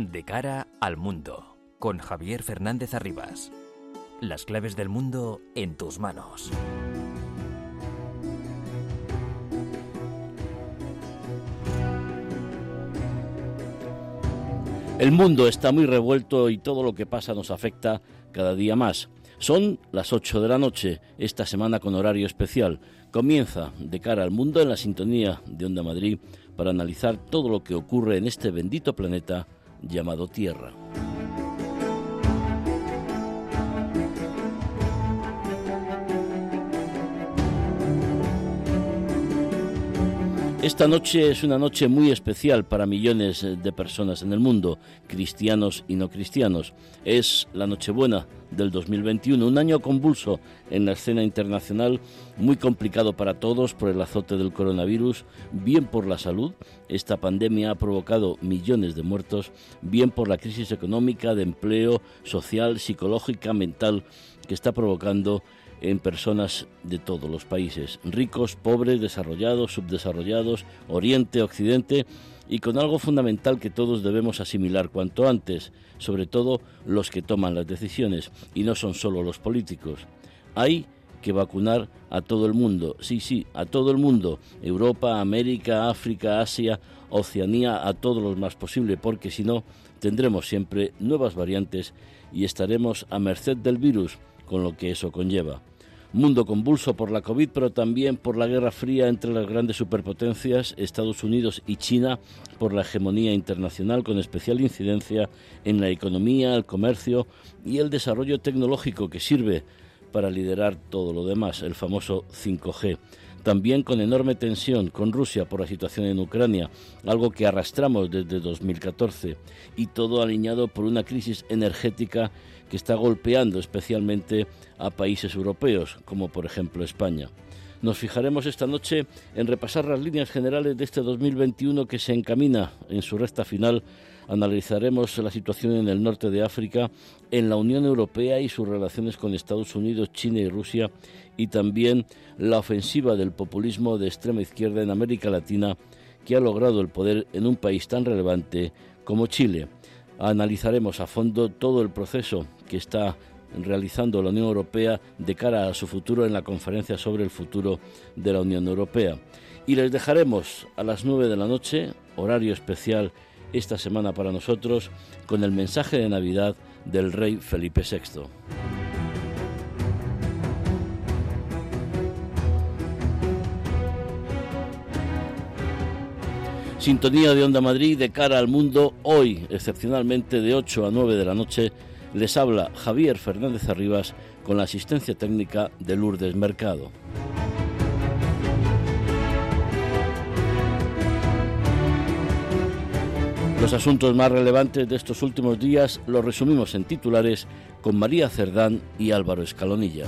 De cara al mundo, con Javier Fernández Arribas. Las claves del mundo en tus manos. El mundo está muy revuelto y todo lo que pasa nos afecta cada día más. Son las 8 de la noche, esta semana con horario especial. Comienza De cara al mundo en la sintonía de Onda Madrid para analizar todo lo que ocurre en este bendito planeta llamado Tierra. Esta noche es una noche muy especial para millones de personas en el mundo, cristianos y no cristianos. Es la Nochebuena del 2021, un año convulso en la escena internacional, muy complicado para todos por el azote del coronavirus, bien por la salud, esta pandemia ha provocado millones de muertos, bien por la crisis económica, de empleo, social, psicológica, mental, que está provocando en personas de todos los países, ricos, pobres, desarrollados, subdesarrollados, Oriente, Occidente, y con algo fundamental que todos debemos asimilar cuanto antes, sobre todo los que toman las decisiones, y no son solo los políticos. Hay que vacunar a todo el mundo, sí, a todo el mundo, Europa, América, África, Asia, Oceanía, a todos los más posible, porque si no, tendremos siempre nuevas variantes y estaremos a merced del virus, con lo que eso conlleva. Mundo convulso por la COVID, pero también por la guerra fría entre las grandes superpotencias, Estados Unidos y China, por la hegemonía internacional con especial incidencia en la economía, el comercio y el desarrollo tecnológico que sirve para liderar todo lo demás, el famoso 5G. También con enorme tensión con Rusia por la situación en Ucrania, algo que arrastramos desde 2014, y todo alineado por una crisis energética que está golpeando especialmente a países europeos, como por ejemplo España. Nos fijaremos esta noche en repasar las líneas generales de este 2021 que se encamina en su recta final. Analizaremos la situación en el norte de África, en la Unión Europea y sus relaciones con Estados Unidos, China y Rusia, y también la ofensiva del populismo de extrema izquierda en América Latina, que ha logrado el poder en un país tan relevante como Chile. Analizaremos a fondo todo el proceso que está realizando la Unión Europea de cara a su futuro en la conferencia sobre el futuro de la Unión Europea. Y les dejaremos a las 9 de la noche, horario especial esta semana para nosotros, con el mensaje de Navidad del rey Felipe VI. Sintonía de Onda Madrid de cara al mundo, hoy, excepcionalmente de 8 a 9 de la noche, les habla Javier Fernández Arribas con la asistencia técnica de Lourdes Mercado. Los asuntos más relevantes de estos últimos días los resumimos en titulares con María Cerdán y Álvaro Escalonilla.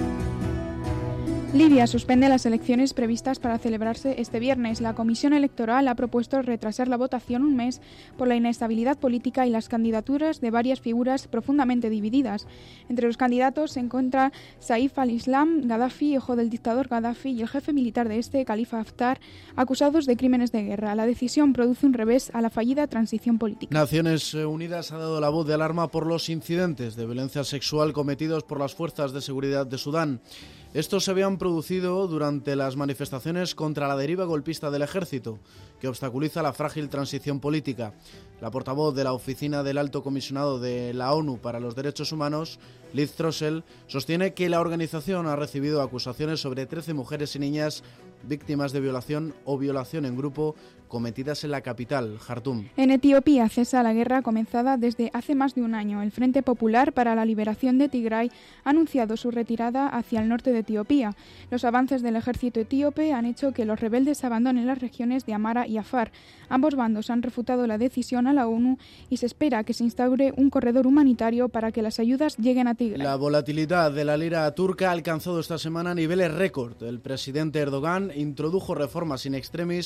Libia suspende las elecciones previstas para celebrarse este viernes. La Comisión Electoral ha propuesto retrasar la votación un mes por la inestabilidad política y las candidaturas de varias figuras profundamente divididas. Entre los candidatos se encuentra Saif al-Islam Gaddafi, hijo del dictador Gaddafi, y el jefe militar de este, Khalifa Haftar, acusados de crímenes de guerra. La decisión produce un revés a la fallida transición política. Naciones Unidas ha dado la voz de alarma por los incidentes de violencia sexual cometidos por las fuerzas de seguridad de Sudán. Estos se habían producido durante las manifestaciones contra la deriva golpista del ejército, que obstaculiza la frágil transición política. La portavoz de la Oficina del Alto Comisionado de la ONU para los Derechos Humanos, Liz Throssell, sostiene que la organización ha recibido acusaciones sobre 13 mujeres y niñas víctimas de violación o violación en grupo cometidas en la capital, Jartum. En Etiopía cesa la guerra comenzada desde hace más de un año. El Frente Popular para la Liberación de Tigray ha anunciado su retirada hacia el norte de Etiopía. Los avances del ejército etíope han hecho que los rebeldes abandonen las regiones de Amara y Afar. Ambos bandos han refutado la decisión a la ONU y se espera que se instaure un corredor humanitario para que las ayudas lleguen a Tigray. La volatilidad de la lira turca ha alcanzado esta semana niveles récord. El presidente Erdogan introdujo reformas in extremis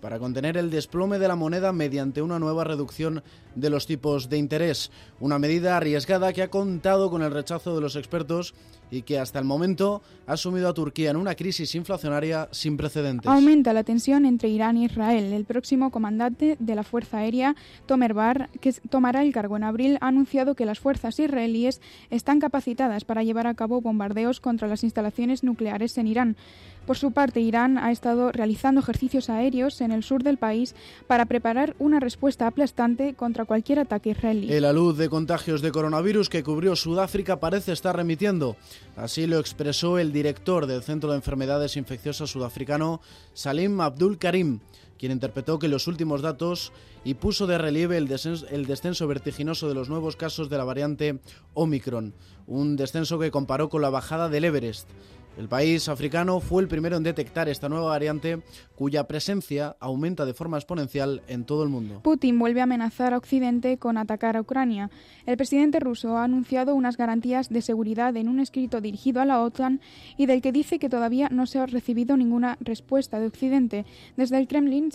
para contener el desplome de la moneda mediante una nueva reducción de los tipos de interés. Una medida arriesgada que ha contado con el rechazo de los expertos y que hasta el momento ha sumido a Turquía en una crisis inflacionaria sin precedentes. Aumenta la tensión entre Irán y Israel. El próximo comandante de la Fuerza Aérea, Tomer Bar, que tomará el cargo en abril, ha anunciado que las fuerzas israelíes están capacitadas para llevar a cabo bombardeos contra las instalaciones nucleares en Irán. Por su parte, Irán ha estado realizando ejercicios aéreos en el sur del país para preparar una respuesta aplastante contra cualquier ataque israelí. El alud de contagios de coronavirus que cubrió Sudáfrica parece estar remitiendo. Así lo expresó el director del Centro de Enfermedades Infecciosas sudafricano, Salim Abdul Karim, quien interpretó que los últimos datos y puso de relieve el descenso vertiginoso de los nuevos casos de la variante Omicron, un descenso que comparó con la bajada del Everest. El país africano fue el primero en detectar esta nueva variante, cuya presencia aumenta de forma exponencial en todo el mundo. Putin vuelve a amenazar a Occidente con atacar a Ucrania. El presidente ruso ha anunciado unas garantías de seguridad en un escrito dirigido a la OTAN y del que dice que todavía no se ha recibido ninguna respuesta de Occidente. Desde el Kremlin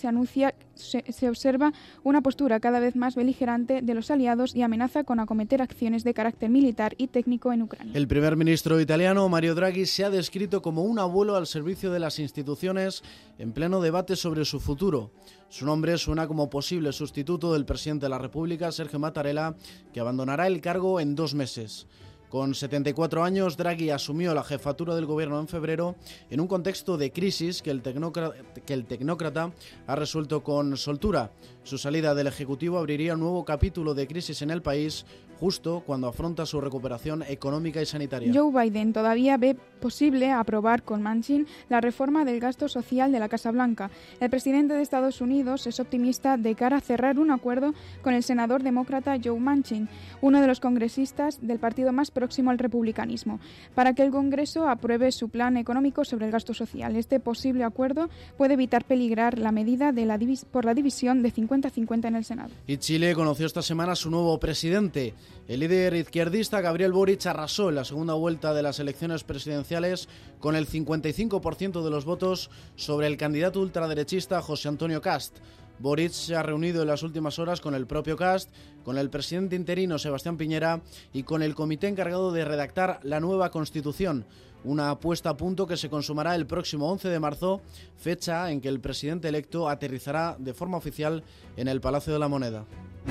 se observa una postura cada vez más beligerante de los aliados y amenaza con acometer acciones de carácter militar y técnico en Ucrania. El primer ministro italiano, Mario Draghi, se ha descrito como un abuelo al servicio de las instituciones en pleno debate sobre su futuro. Su nombre suena como posible sustituto del presidente de la República, Sergio Mattarella, que abandonará el cargo en 2 meses. Con 74 años, Draghi asumió la jefatura del gobierno en febrero en un contexto de crisis que el tecnócrata ha resuelto con soltura. Su salida del Ejecutivo abriría un nuevo capítulo de crisis en el país, justo cuando afronta su recuperación económica y sanitaria. Joe Biden todavía ve posible aprobar con Manchin la reforma del gasto social de la Casa Blanca. El presidente de Estados Unidos es optimista de cara a cerrar un acuerdo con el senador demócrata Joe Manchin, uno de los congresistas del partido más próximo al republicanismo, para que el Congreso apruebe su plan económico sobre el gasto social. Este posible acuerdo puede evitar peligrar la medida por la división de 50-50 en el Senado. Y Chile conoció esta semana a su nuevo presidente. El líder izquierdista Gabriel Boric arrasó en la segunda vuelta de las elecciones presidenciales con el 55% de los votos sobre el candidato ultraderechista José Antonio Kast. Boric se ha reunido en las últimas horas con el propio Kast, con el presidente interino Sebastián Piñera y con el comité encargado de redactar la nueva Constitución. Una puesta a punto que se consumará el próximo 11 de marzo, fecha en que el presidente electo aterrizará de forma oficial en el Palacio de la Moneda.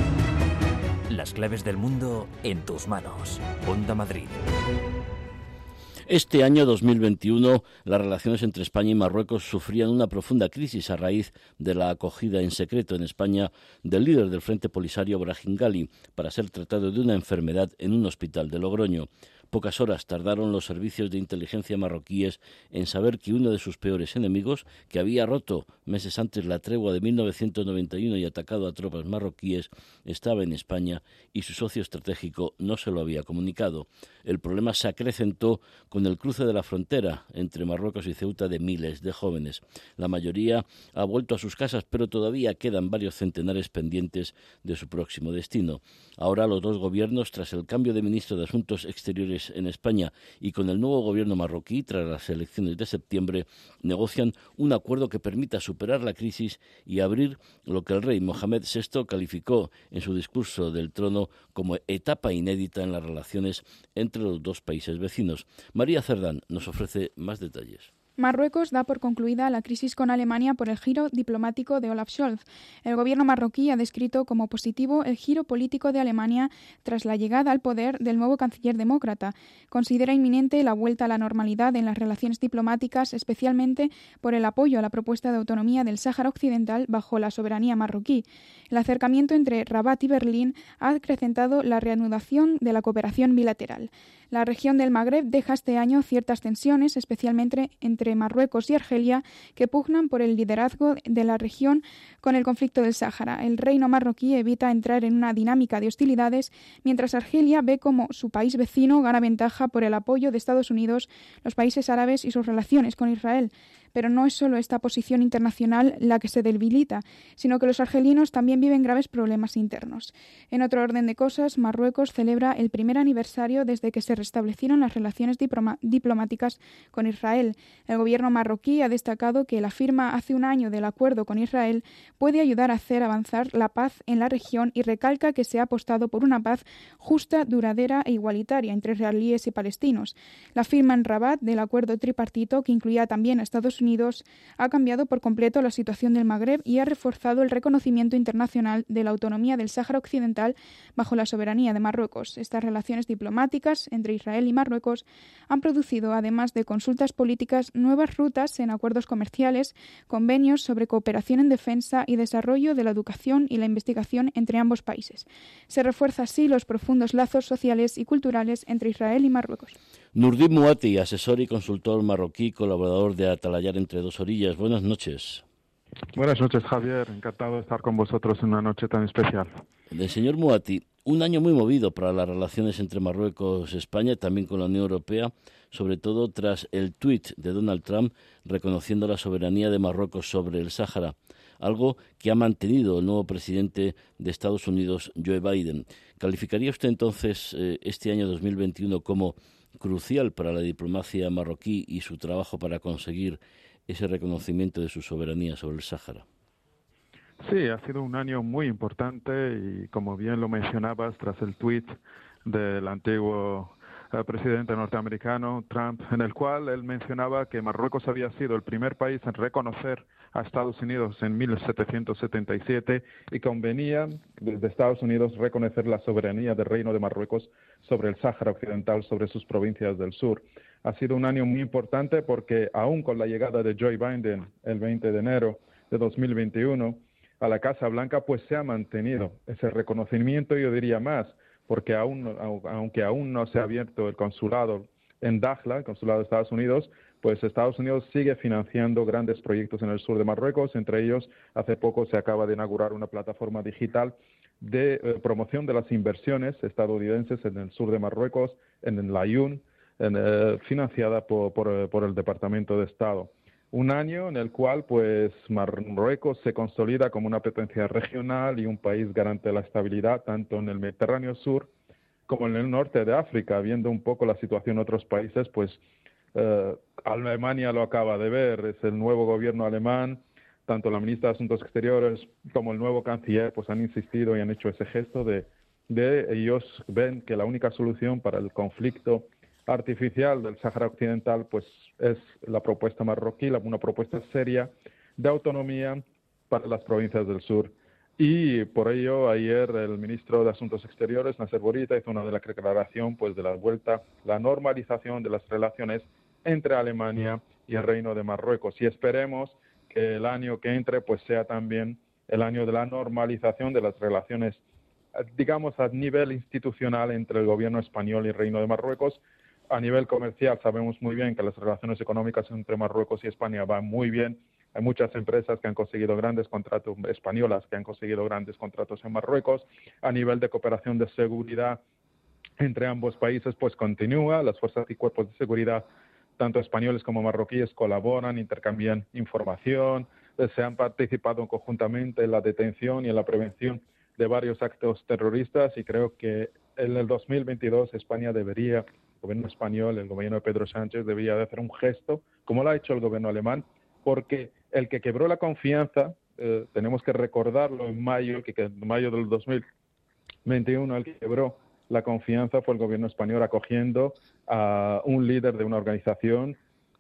Las claves del mundo en tus manos. Onda Madrid. Este año 2021, las relaciones entre España y Marruecos sufrían una profunda crisis a raíz de la acogida en secreto en España del líder del Frente Polisario Brahim Ghali para ser tratado de una enfermedad en un hospital de Logroño. Pocas horas tardaron los servicios de inteligencia marroquíes en saber que uno de sus peores enemigos, que había roto meses antes la tregua de 1991 y atacado a tropas marroquíes, estaba en España y su socio estratégico no se lo había comunicado. El problema se acrecentó con el cruce de la frontera entre Marruecos y Ceuta de miles de jóvenes. La mayoría ha vuelto a sus casas, pero todavía quedan varios centenares pendientes de su próximo destino. Ahora los dos gobiernos, tras el cambio de ministro de Asuntos Exteriores en España y con el nuevo gobierno marroquí tras las elecciones de septiembre, negocian un acuerdo que permita superar la crisis y abrir lo que el rey Mohamed VI calificó en su discurso del trono como etapa inédita en las relaciones entre los dos países vecinos. María Cerdán nos ofrece más detalles. Marruecos da por concluida la crisis con Alemania por el giro diplomático de Olaf Scholz. El gobierno marroquí ha descrito como positivo el giro político de Alemania tras la llegada al poder del nuevo canciller demócrata. Considera inminente la vuelta a la normalidad en las relaciones diplomáticas, especialmente por el apoyo a la propuesta de autonomía del Sáhara Occidental bajo la soberanía marroquí. El acercamiento entre Rabat y Berlín ha acrecentado la reanudación de la cooperación bilateral. La región del Magreb deja este año ciertas tensiones, especialmente entre Marruecos y Argelia, que pugnan por el liderazgo de la región con el conflicto del Sáhara. El reino marroquí evita entrar en una dinámica de hostilidades, mientras Argelia ve como su país vecino gana ventaja por el apoyo de Estados Unidos, los países árabes y sus relaciones con Israel. Pero no es solo esta posición internacional la que se debilita, sino que los argelinos también viven graves problemas internos. En otro orden de cosas, Marruecos celebra el primer aniversario desde que se restablecieron las relaciones diplomáticas con Israel. El gobierno marroquí ha destacado que la firma hace un año del acuerdo con Israel puede ayudar a hacer avanzar la paz en la región y recalca que se ha apostado por una paz justa, duradera e igualitaria entre israelíes y palestinos. La firma en Rabat del acuerdo tripartito, que incluía también a Estados Unidos, ha cambiado por completo la situación del Magreb y ha reforzado el reconocimiento internacional de la autonomía del Sáhara Occidental bajo la soberanía de Marruecos. Estas relaciones diplomáticas entre Israel y Marruecos han producido, además de consultas políticas, nuevas rutas en acuerdos comerciales, convenios sobre cooperación en defensa y desarrollo de la educación y la investigación entre ambos países. Se refuerza así los profundos lazos sociales y culturales entre Israel y Marruecos. Nurdin Muati, asesor y consultor marroquí, colaborador de Atalayar entre dos orillas. Buenas noches. Buenas noches, Javier. Encantado de estar con vosotros en una noche tan especial. El señor Muati, un año muy movido para las relaciones entre Marruecos y España, también con la Unión Europea, sobre todo tras el tuit de Donald Trump reconociendo la soberanía de Marruecos sobre el Sáhara, algo que ha mantenido el nuevo presidente de Estados Unidos, Joe Biden. ¿Calificaría usted entonces este año 2021 como crucial para la diplomacia marroquí y su trabajo para conseguir ese reconocimiento de su soberanía sobre el Sáhara? Sí, ha sido un año muy importante y, como bien lo mencionabas, tras el tuit del antiguo presidente norteamericano, Trump, en el cual él mencionaba que Marruecos había sido el primer país en reconocer a Estados Unidos en 1777 y convenía desde Estados Unidos reconocer la soberanía del Reino de Marruecos sobre el Sáhara Occidental, sobre sus provincias del sur. Ha sido un año muy importante porque, aún con la llegada de Joe Biden el 20 de enero de 2021 a la Casa Blanca, pues se ha mantenido ese reconocimiento, yo diría más, porque aunque aún no se ha abierto el consulado en Dakhla, el consulado de Estados Unidos, pues Estados Unidos sigue financiando grandes proyectos en el sur de Marruecos. Entre ellos, hace poco se acaba de inaugurar una plataforma digital de promoción de las inversiones estadounidenses en el sur de Marruecos, en el Laayoune, financiada por el Departamento de Estado. Un año en el cual pues Marruecos se consolida como una potencia regional y un país garante de la estabilidad tanto en el Mediterráneo sur como en el norte de África. Viendo un poco la situación en otros países, pues Alemania lo acaba de ver, es el nuevo gobierno alemán, tanto la ministra de Asuntos Exteriores como el nuevo canciller pues han insistido y han hecho ese gesto de ellos ven que la única solución para el conflicto artificial del Sáhara Occidental pues es la propuesta marroquí, una propuesta seria de autonomía para las provincias del sur. Y por ello ayer el ministro de Asuntos Exteriores, Nasser Bourita, hizo una declaración pues de la normalización de las relaciones entre Alemania y el Reino de Marruecos, y esperemos que el año que entre pues sea también el año de la normalización de las relaciones, digamos, a nivel institucional entre el gobierno español y el Reino de Marruecos. A nivel comercial sabemos muy bien que las relaciones económicas entre Marruecos y España van muy bien. Hay muchas empresas que han conseguido grandes contratos, españolas que han conseguido grandes contratos en Marruecos. A nivel de cooperación de seguridad entre ambos países pues continúa. Las fuerzas y cuerpos de seguridad, tanto españoles como marroquíes, colaboran, intercambian información, se han participado conjuntamente en la detención y en la prevención de varios actos terroristas, y creo que en el 2022 España debería, el gobierno español, el gobierno de Pedro Sánchez, debería de hacer un gesto, como lo ha hecho el gobierno alemán, porque el que quebró la confianza, tenemos que recordarlo, en mayo del 2021, el que quebró la confianza fue el gobierno español acogiendo a un líder de una organización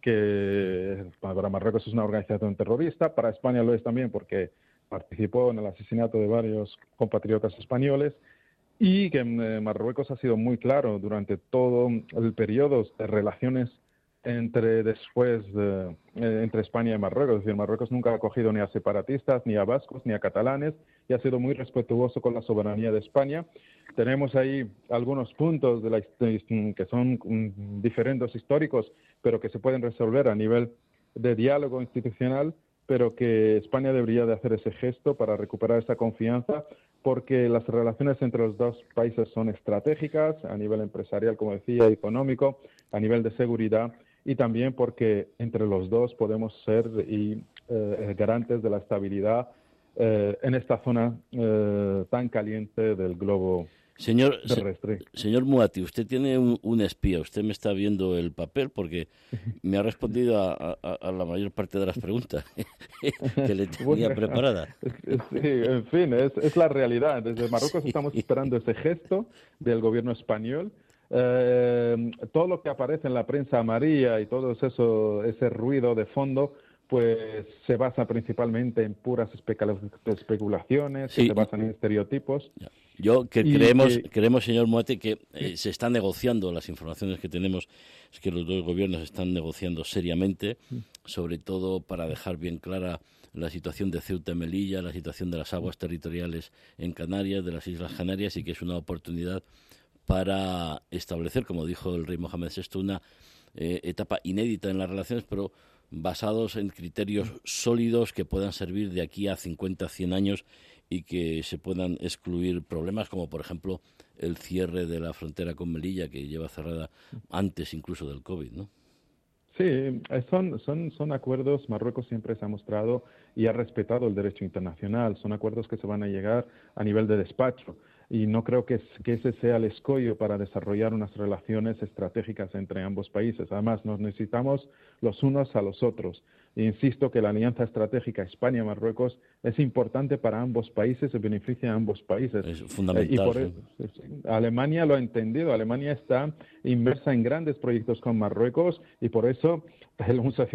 que para Marruecos es una organización terrorista, para España lo es también porque participó en el asesinato de varios compatriotas españoles, y que Marruecos ha sido muy claro durante todo el periodo de relaciones entre España y Marruecos. Es decir, Marruecos nunca ha acogido ni a separatistas, ni a vascos, ni a catalanes, y ha sido muy respetuoso con la soberanía de España. Tenemos ahí algunos puntos que son diferentes históricos, pero que se pueden resolver a nivel de diálogo institucional, pero que España debería de hacer ese gesto para recuperar esa confianza, porque las relaciones entre los dos países son estratégicas a nivel empresarial, como decía, económico, a nivel de seguridad, y también porque entre los dos podemos ser garantes de la estabilidad en esta zona tan caliente del globo terrestre. Señor Moati, usted tiene un espía. Usted me está viendo el papel porque me ha respondido a la mayor parte de las preguntas que le tenía preparadas. Sí, en fin, es la realidad. Desde Marruecos estamos esperando ese gesto del gobierno español. Todo lo que aparece en la prensa amarilla y todo ese ruido de fondo, pues se basa principalmente en puras especulaciones, sí, que se basan en estereotipos. Creemos, señor Moati, que se está negociando, las informaciones que tenemos es que los dos gobiernos están negociando seriamente, sobre todo para dejar bien clara la situación de Ceuta y Melilla, la situación de las aguas territoriales en Canarias, de las Islas Canarias, y que es una oportunidad para establecer, como dijo el rey Mohamed VI, una etapa inédita en las relaciones, pero basados en criterios sólidos que puedan servir de aquí a 50, 100 años y que se puedan excluir problemas como, por ejemplo, el cierre de la frontera con Melilla, que lleva cerrada antes incluso del COVID, ¿no? Sí, son acuerdos. Marruecos siempre se ha mostrado y ha respetado el derecho internacional. Son acuerdos que se van a llegar a nivel de despacho. Y no creo que ese sea el escollo para desarrollar unas relaciones estratégicas entre ambos países. Además, nos necesitamos los unos a los otros. E insisto que la alianza estratégica España-Marruecos es importante para ambos países y beneficia a ambos países. Es fundamental. Alemania lo ha entendido. Alemania está inmersa en grandes proyectos con Marruecos y por eso el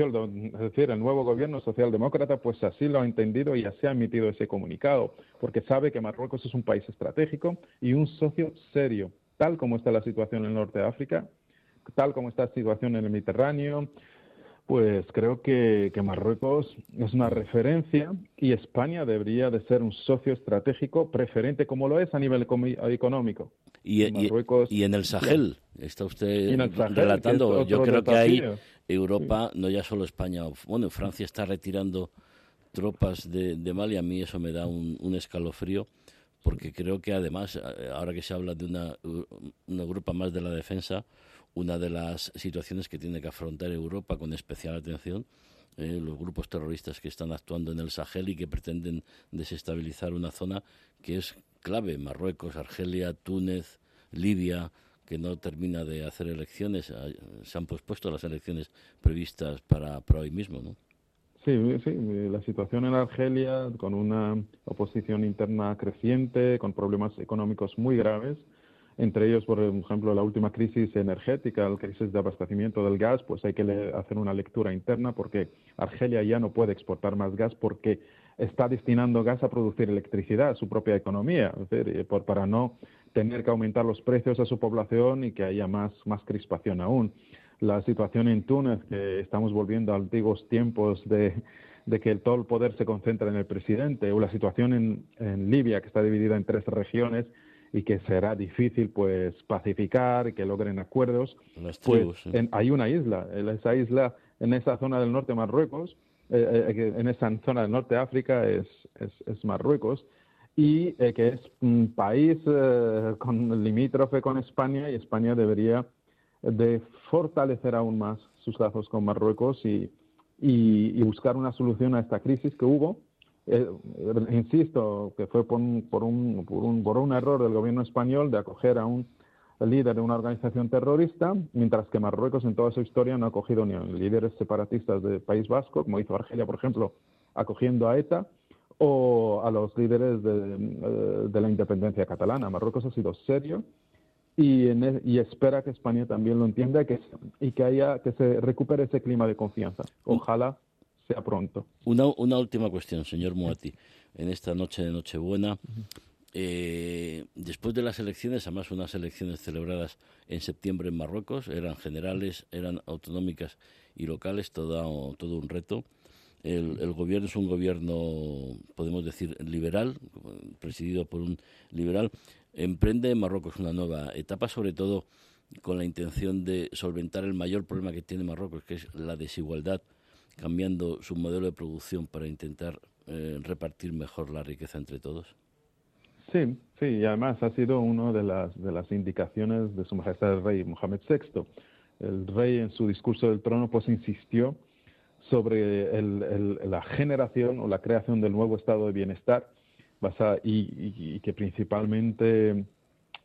nuevo gobierno socialdemócrata pues así lo ha entendido y así ha emitido ese comunicado, porque sabe que Marruecos es un país estratégico y un socio serio, tal como está la situación en el norte de África, tal como está la situación en el Mediterráneo. Pues creo que Marruecos es una referencia y España debería de ser un socio estratégico preferente, como lo es a nivel económico. Y en el Sahel, está usted relatando, yo creo que ahí Europa, no ya solo España, bueno, Francia está retirando tropas de Mali, a mí eso me da un escalofrío, porque creo que además, ahora que se habla de una Europa más de la defensa, una de las situaciones que tiene que afrontar Europa con especial atención, los grupos terroristas que están actuando en el Sahel y que pretenden desestabilizar una zona que es clave, Marruecos, Argelia, Túnez, Libia, que no termina de hacer elecciones, se han pospuesto las elecciones previstas para hoy mismo, ¿no? Sí, la situación en Argelia, con una oposición interna creciente, con problemas económicos muy graves, entre ellos, por ejemplo, la última crisis energética, la crisis de abastecimiento del gas, pues hay que hacer una lectura interna porque Argelia ya no puede exportar más gas porque está destinando gas a producir electricidad a su propia economía, es decir, para no tener que aumentar los precios a su población y que haya más crispación aún. La situación en Túnez, que estamos volviendo a antiguos tiempos de que todo el poder se concentra en el presidente, o la situación en Libia, que está dividida en 3 regiones, y que será difícil pues pacificar y que logren acuerdos. Hay una isla, en esa zona del norte de Marruecos, en esa zona del norte de África es Marruecos, y que es un país limítrofe con España, y España debería de fortalecer aún más sus lazos con Marruecos y buscar una solución a esta crisis que hubo. Insisto que fue por un error del gobierno español de acoger a un líder de una organización terrorista, mientras que Marruecos en toda su historia no ha acogido ni a líderes separatistas del País Vasco, como hizo Argelia, por ejemplo, acogiendo a ETA, o a los líderes de la independencia catalana. Marruecos ha sido serio y espera que España también lo entienda y que se recupere ese clima de confianza. Ojalá sea pronto. Una última cuestión, señor Moati. En esta noche de Nochebuena, después de las elecciones, además unas elecciones celebradas en septiembre en Marruecos, eran generales, eran autonómicas y locales, todo un reto. El gobierno es un gobierno, podemos decir, liberal, presidido por un liberal. Emprende en Marruecos una nueva etapa, sobre todo con la intención de solventar el mayor problema que tiene Marruecos, que es la desigualdad, cambiando su modelo de producción para intentar repartir mejor la riqueza entre todos. Sí, y además ha sido una de las indicaciones de Su Majestad el Rey Mohamed VI. El rey en su discurso del trono pues insistió sobre la generación o la creación del nuevo estado de bienestar y que principalmente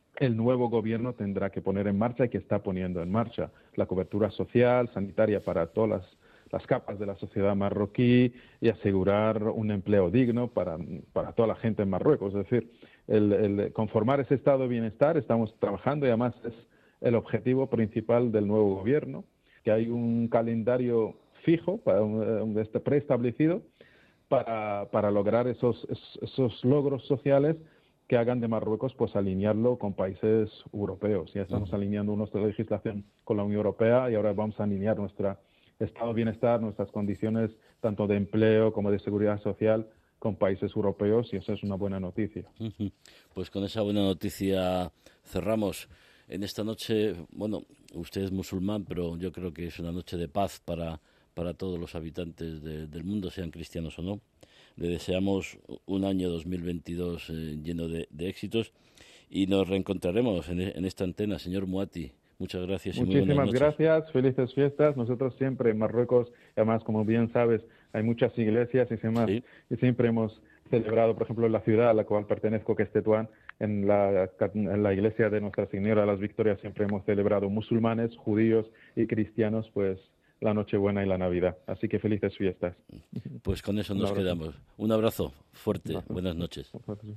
el nuevo gobierno tendrá que poner en marcha y que está poniendo en marcha. La cobertura social, sanitaria para todas las capas de la sociedad marroquí y asegurar un empleo digno para toda la gente en Marruecos. Es decir, el conformar ese estado de bienestar, estamos trabajando y además es el objetivo principal del nuevo gobierno, que hay un calendario fijo, preestablecido, para lograr esos logros sociales que hagan de Marruecos, pues alinearlo con países europeos. Ya estamos alineando nuestra legislación con la Unión Europea y ahora vamos a alinear nuestro estado de bienestar, nuestras condiciones tanto de empleo como de seguridad social con países europeos, y eso es una buena noticia. Pues con esa buena noticia cerramos en esta noche. Bueno, usted es musulmán, pero yo creo que es una noche de paz para todos los habitantes del mundo, sean cristianos o no. Le deseamos un año 2022 lleno de éxitos y nos reencontraremos en esta antena. Señor Muati, muchas gracias y muy buenas noches. Muchísimas gracias, felices fiestas. Nosotros siempre en Marruecos, además, como bien sabes, hay muchas iglesias y siempre hemos celebrado, por ejemplo, en la ciudad a la cual pertenezco, que es Tetuán, en la iglesia de Nuestra Señora de las Victorias, siempre hemos celebrado musulmanes, judíos y cristianos, pues la Nochebuena y la Navidad. Así que felices fiestas. Pues con eso nos quedamos. Un abrazo fuerte. Buenas noches.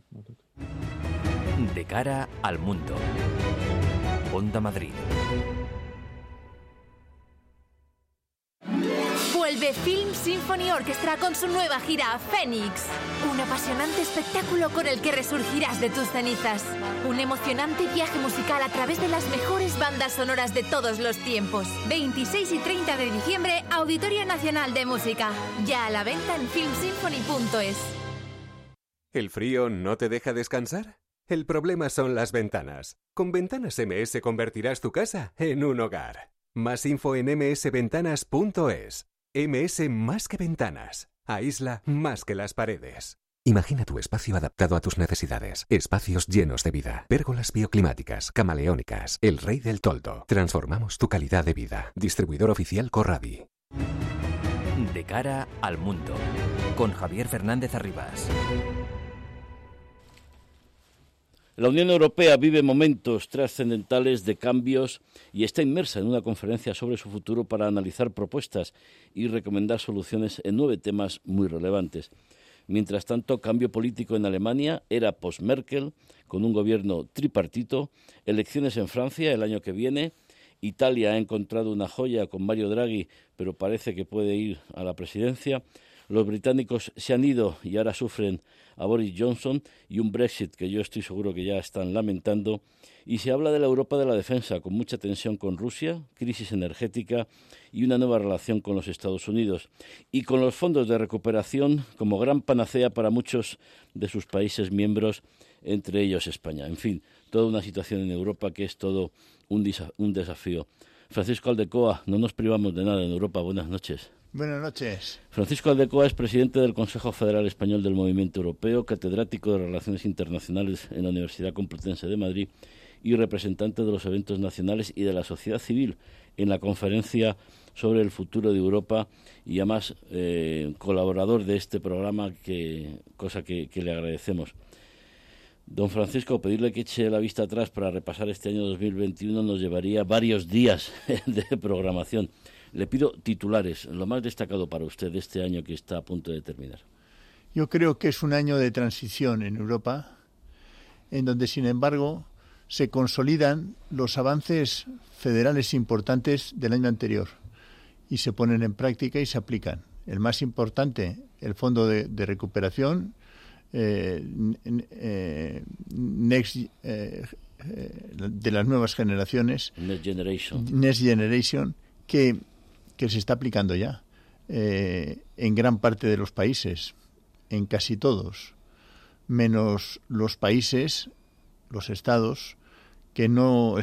De cara al mundo. Onda Madrid. Vuelve Film Symphony Orchestra con su nueva gira Fénix. Un apasionante espectáculo con el que resurgirás de tus cenizas. Un emocionante viaje musical a través de las mejores bandas sonoras de todos los tiempos. 26 y 30 de diciembre, Auditorio Nacional de Música. Ya a la venta en filmsymphony.es. ¿El frío no te deja descansar? El problema son las ventanas. Con Ventanas MS convertirás tu casa en un hogar. Más info en msventanas.es. MS más que ventanas. Aísla más que las paredes. Imagina tu espacio adaptado a tus necesidades. Espacios llenos de vida. Pérgolas bioclimáticas, camaleónicas. El rey del toldo. Transformamos tu calidad de vida. Distribuidor oficial Corradi. De cara al mundo. Con Javier Fernández Arribas. La Unión Europea vive momentos trascendentales de cambios y está inmersa en una conferencia sobre su futuro para analizar propuestas y recomendar soluciones en 9 temas muy relevantes. Mientras tanto, cambio político en Alemania, era post-Merkel, con un gobierno tripartito, elecciones en Francia el año que viene, Italia ha encontrado una joya con Mario Draghi, pero parece que puede ir a la presidencia. Los británicos se han ido y ahora sufren a Boris Johnson y un Brexit que yo estoy seguro que ya están lamentando. Y se habla de la Europa de la defensa, con mucha tensión con Rusia, crisis energética y una nueva relación con los Estados Unidos. Y con los fondos de recuperación como gran panacea para muchos de sus países miembros, entre ellos España. En fin, toda una situación en Europa que es todo un desafío. Francisco Aldecoa, no nos privamos de nada en Europa. Buenas noches. Buenas noches. Francisco Aldecoa es presidente del Consejo Federal Español del Movimiento Europeo, catedrático de Relaciones Internacionales en la Universidad Complutense de Madrid y representante de los eventos nacionales y de la sociedad civil en la conferencia sobre el futuro de Europa y además colaborador de este programa, cosa que le agradecemos. Don Francisco, pedirle que eche la vista atrás para repasar este año 2021 nos llevaría varios días de programación. Le pido titulares, lo más destacado para usted de este año que está a punto de terminar. Yo creo que es un año de transición en Europa, en donde, sin embargo, se consolidan los avances federales importantes del año anterior y se ponen en práctica y se aplican. El más importante, el Fondo de Recuperación, de las nuevas generaciones, Next Generation, que se está aplicando ya en gran parte de los países, en casi todos, menos los países, los estados que no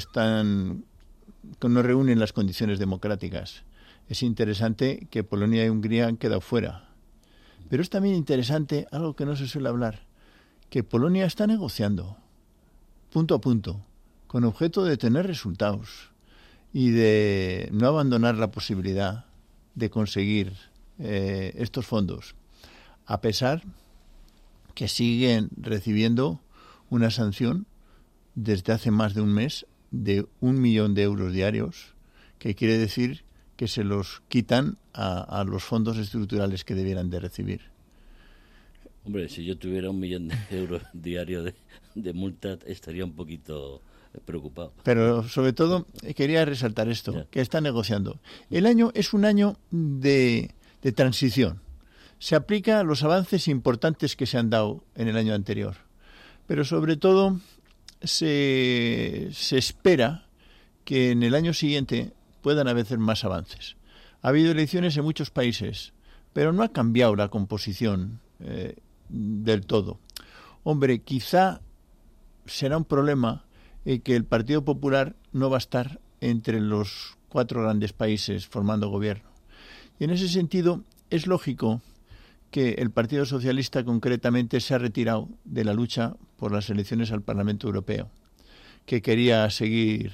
reúnen las condiciones democráticas. Es interesante que Polonia y Hungría han quedado fuera. Pero es también interesante, algo que no se suele hablar, que Polonia está negociando, punto a punto, con objeto de tener resultados y de no abandonar la posibilidad de conseguir estos fondos, a pesar que siguen recibiendo una sanción desde hace más de un mes de 1 millón de euros diarios, que quiere decir que se los quitan a los fondos estructurales que debieran de recibir. Hombre, si yo tuviera 1 millón de euros diarios de multa, estaría un poquito preocupado. Pero sobre todo quería resaltar esto, que está negociando. El año es un año de transición. Se aplica a los avances importantes que se han dado en el año anterior. Pero sobre todo se espera que en el año siguiente puedan haber más avances. Ha habido elecciones en muchos países, pero no ha cambiado la composición del todo. Hombre, quizá será un problema que el Partido Popular no va a estar entre los 4 grandes países formando gobierno. Y en ese sentido es lógico que el Partido Socialista concretamente se ha retirado de la lucha por las elecciones al Parlamento Europeo, que quería seguir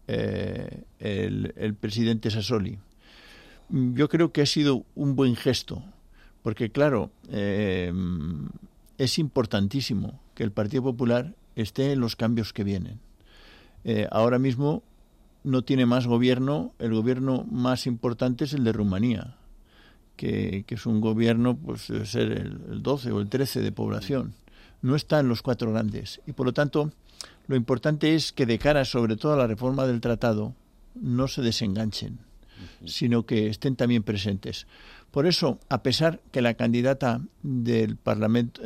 el presidente Sassoli. Yo creo que ha sido un buen gesto, porque claro, es importantísimo que el Partido Popular esté en los cambios que vienen. Ahora mismo no tiene más gobierno, el gobierno más importante es el de Rumanía, que es un gobierno, pues debe ser el 12 o el 13 de población. No está en los 4 grandes. Y por lo tanto, lo importante es que de cara sobre todo a la reforma del tratado no se desenganchen, sino que estén también presentes. Por eso, a pesar que la candidata del Parlamento,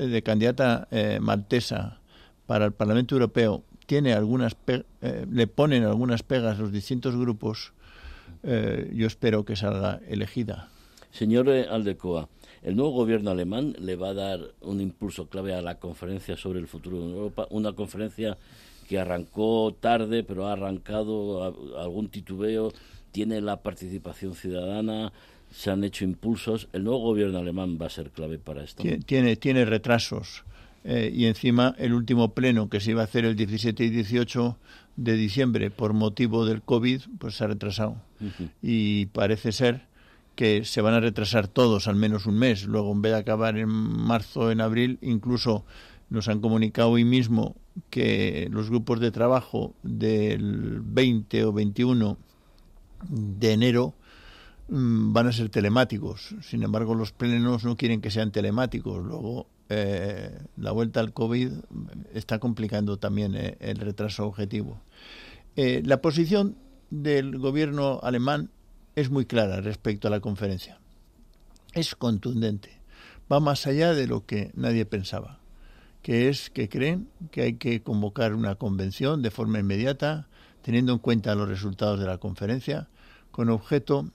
maltesa para el Parlamento Europeo tiene le ponen algunas pegas a los distintos grupos, yo espero que salga elegida. Señor Aldecoa, el nuevo gobierno alemán le va a dar un impulso clave a la conferencia sobre el futuro de Europa, una conferencia que arrancó tarde, pero ha arrancado algún titubeo, tiene la participación ciudadana, se han hecho impulsos. ¿El nuevo gobierno alemán va a ser clave para esto? Tiene retrasos. Y encima el último pleno que se iba a hacer el 17 y 18 de diciembre por motivo del COVID, pues se ha retrasado. Y parece ser que se van a retrasar todos al menos un mes. Luego, en vez de acabar en marzo o en abril, incluso nos han comunicado hoy mismo que los grupos de trabajo del 20 o 21 de enero van a ser telemáticos. Sin embargo, los plenos no quieren que sean telemáticos. Luego, la vuelta al COVID está complicando también el retraso objetivo. La posición del gobierno alemán es muy clara respecto a la conferencia. Es contundente. Va más allá de lo que nadie pensaba, que es que creen que hay que convocar una convención de forma inmediata, teniendo en cuenta los resultados de la conferencia, con objeto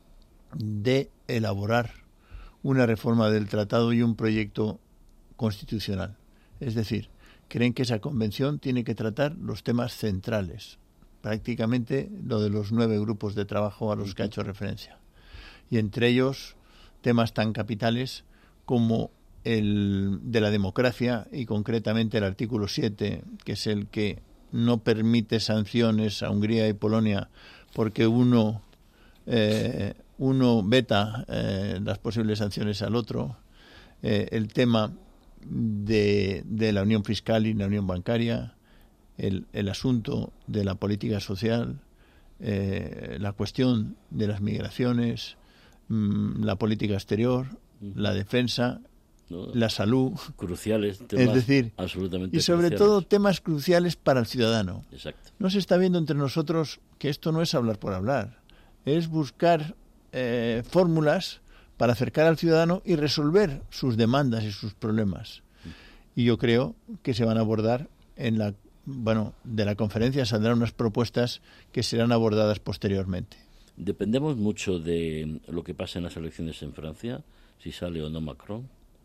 de elaborar una reforma del tratado y un proyecto constitucional. Es decir, creen que esa convención tiene que tratar los temas centrales, prácticamente lo de los 9 grupos de trabajo a los que ha hecho referencia. Y entre ellos temas tan capitales como el de la democracia y concretamente el artículo 7, que es el que no permite sanciones a Hungría y Polonia porque uno veta las posibles sanciones al otro, el tema de la unión fiscal y la unión bancaria, el asunto de la política social, la cuestión de las migraciones, la política exterior, la defensa, la salud, cruciales, temas, es decir, absolutamente y sobre cruciales. todo temas cruciales para el ciudadano. Exacto. No se está viendo entre nosotros que esto no es hablar por hablar, es buscar fórmulas para acercar al ciudadano y resolver sus demandas y sus problemas. Y yo creo que se van a abordar de la conferencia saldrán unas propuestas que serán abordadas posteriormente. Dependemos mucho de lo que pasa en las elecciones en Francia, si sale o no Macron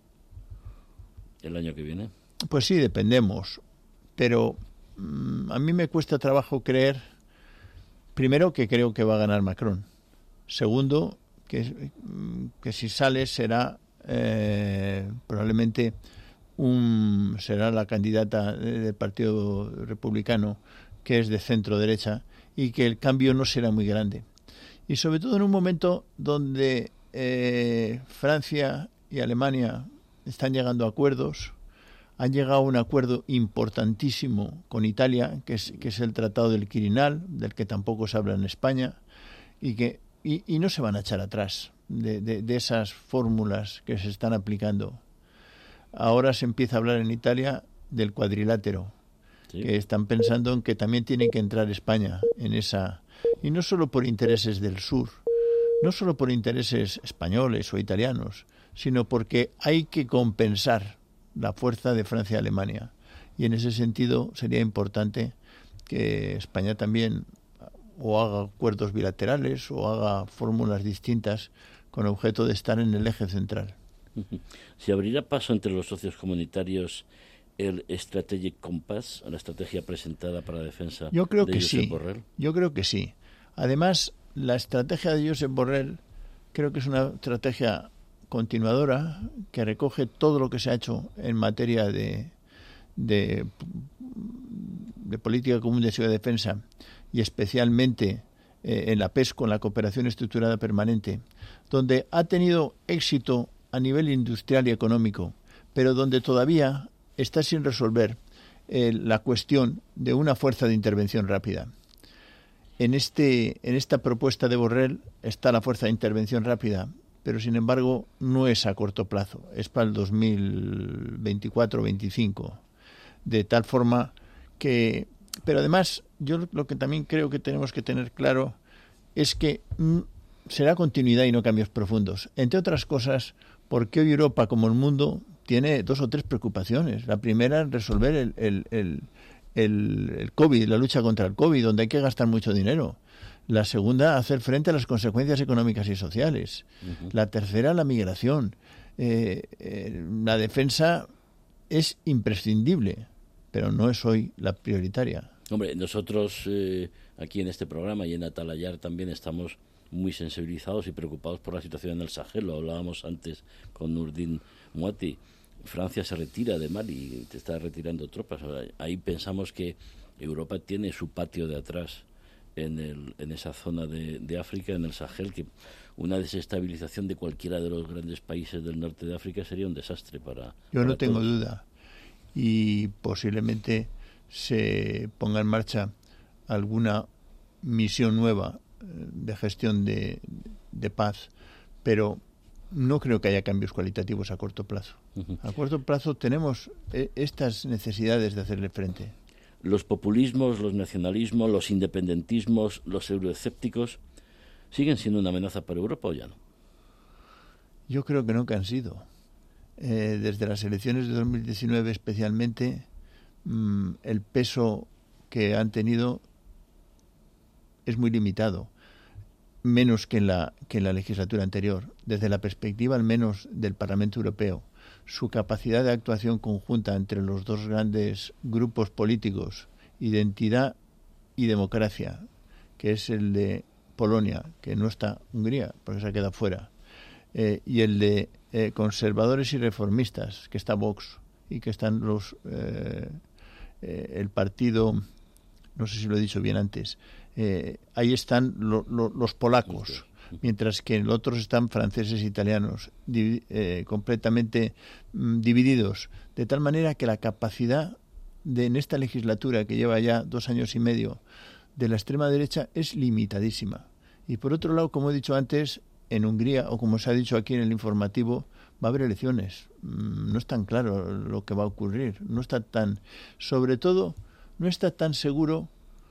el año que viene. Pues sí, dependemos, pero a mí me cuesta trabajo creer, primero, que creo que va a ganar Macron. Segundo, que si sale será probablemente será la candidata del Partido Republicano, que es de centro derecha, y que el cambio no será muy grande. Y sobre todo en un momento donde Francia y Alemania están llegando a acuerdos, Han llegado a un acuerdo importantísimo con Italia, que es el Tratado del Quirinal, del que tampoco se habla en España, y no se van a echar atrás de esas fórmulas que se están aplicando. Ahora se empieza a hablar en Italia del cuadrilátero, ¿sí? Que están pensando en que también tiene que entrar España en esa, y no solo por intereses del sur, no solo por intereses españoles o italianos, sino porque hay que compensar la fuerza de Francia y Alemania. Y en ese sentido sería importante que España también o haga acuerdos bilaterales o haga fórmulas distintas con objeto de estar en el eje central. ¿Se abrirá paso entre los socios comunitarios el Strategic Compass, la estrategia presentada para la defensa de Josep Borrell? Yo creo que sí. Además, la estrategia de Josep Borrell creo que es una estrategia continuadora que recoge todo lo que se ha hecho en materia de política común de seguridad y defensa, y especialmente en la PESCO, en la cooperación estructurada permanente, donde ha tenido éxito a nivel industrial y económico, pero donde todavía está sin resolver la cuestión de una fuerza de intervención rápida. En esta propuesta de Borrell está la fuerza de intervención rápida, pero sin embargo no es a corto plazo, es para el 2024-25, de tal forma que... Pero además, yo lo que también creo que tenemos que tener claro es que será continuidad y no cambios profundos. Entre otras cosas, porque hoy Europa, como el mundo, tiene 2 o 3 preocupaciones. La primera es resolver el COVID, la lucha contra el COVID, donde hay que gastar mucho dinero. La segunda, hacer frente a las consecuencias económicas y sociales. Uh-huh. La tercera, la migración. La defensa es imprescindible, pero no es hoy la prioritaria. Hombre, nosotros aquí en este programa y en Atalayar también estamos muy sensibilizados y preocupados por la situación en el Sahel. Lo hablábamos antes con Nurdin Muati. Francia se retira de Mali, te está retirando tropas. Ahí pensamos que Europa tiene su patio de atrás en esa zona de África, en el Sahel, que una desestabilización de cualquiera de los grandes países del norte de África sería un desastre para Yo no tengo todos. duda. Y posiblemente se ponga en marcha alguna misión nueva de gestión de paz, pero no creo que haya cambios cualitativos a corto plazo. Uh-huh. A corto plazo tenemos estas necesidades de hacerle frente. Los populismos, los nacionalismos, los independentismos, los euroescépticos, ¿siguen siendo una amenaza para Europa o ya no? Yo creo que no que han sido. Desde las elecciones de 2019 especialmente, el peso que han tenido es muy limitado, menos que en la legislatura anterior. Desde la perspectiva al menos del Parlamento Europeo, su capacidad de actuación conjunta entre los dos grandes grupos políticos, identidad y democracia, que es el de Polonia, que no está Hungría, porque se ha quedado fuera, y el de conservadores y reformistas, que está Vox, y que están el partido, no sé si lo he dicho bien antes, ahí están los polacos, mientras que en otros están franceses e italianos, completamente divididos, de tal manera que la capacidad en esta legislatura, que lleva ya 2 años y medio, de la extrema derecha es limitadísima. Y por otro lado, como he dicho antes, en Hungría, o como se ha dicho aquí en el informativo, va a haber elecciones. No es tan claro lo que va a ocurrir. No está tan, sobre todo, no está tan seguro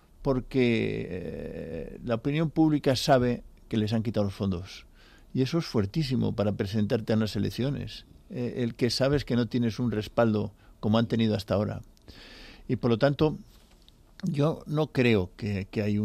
porque la opinión pública sabe que les han quitado los fondos. Y eso es fuertísimo para presentarte a unas elecciones. El que sabes que no tienes un respaldo como han tenido hasta ahora. Y por lo tanto, yo no creo que hay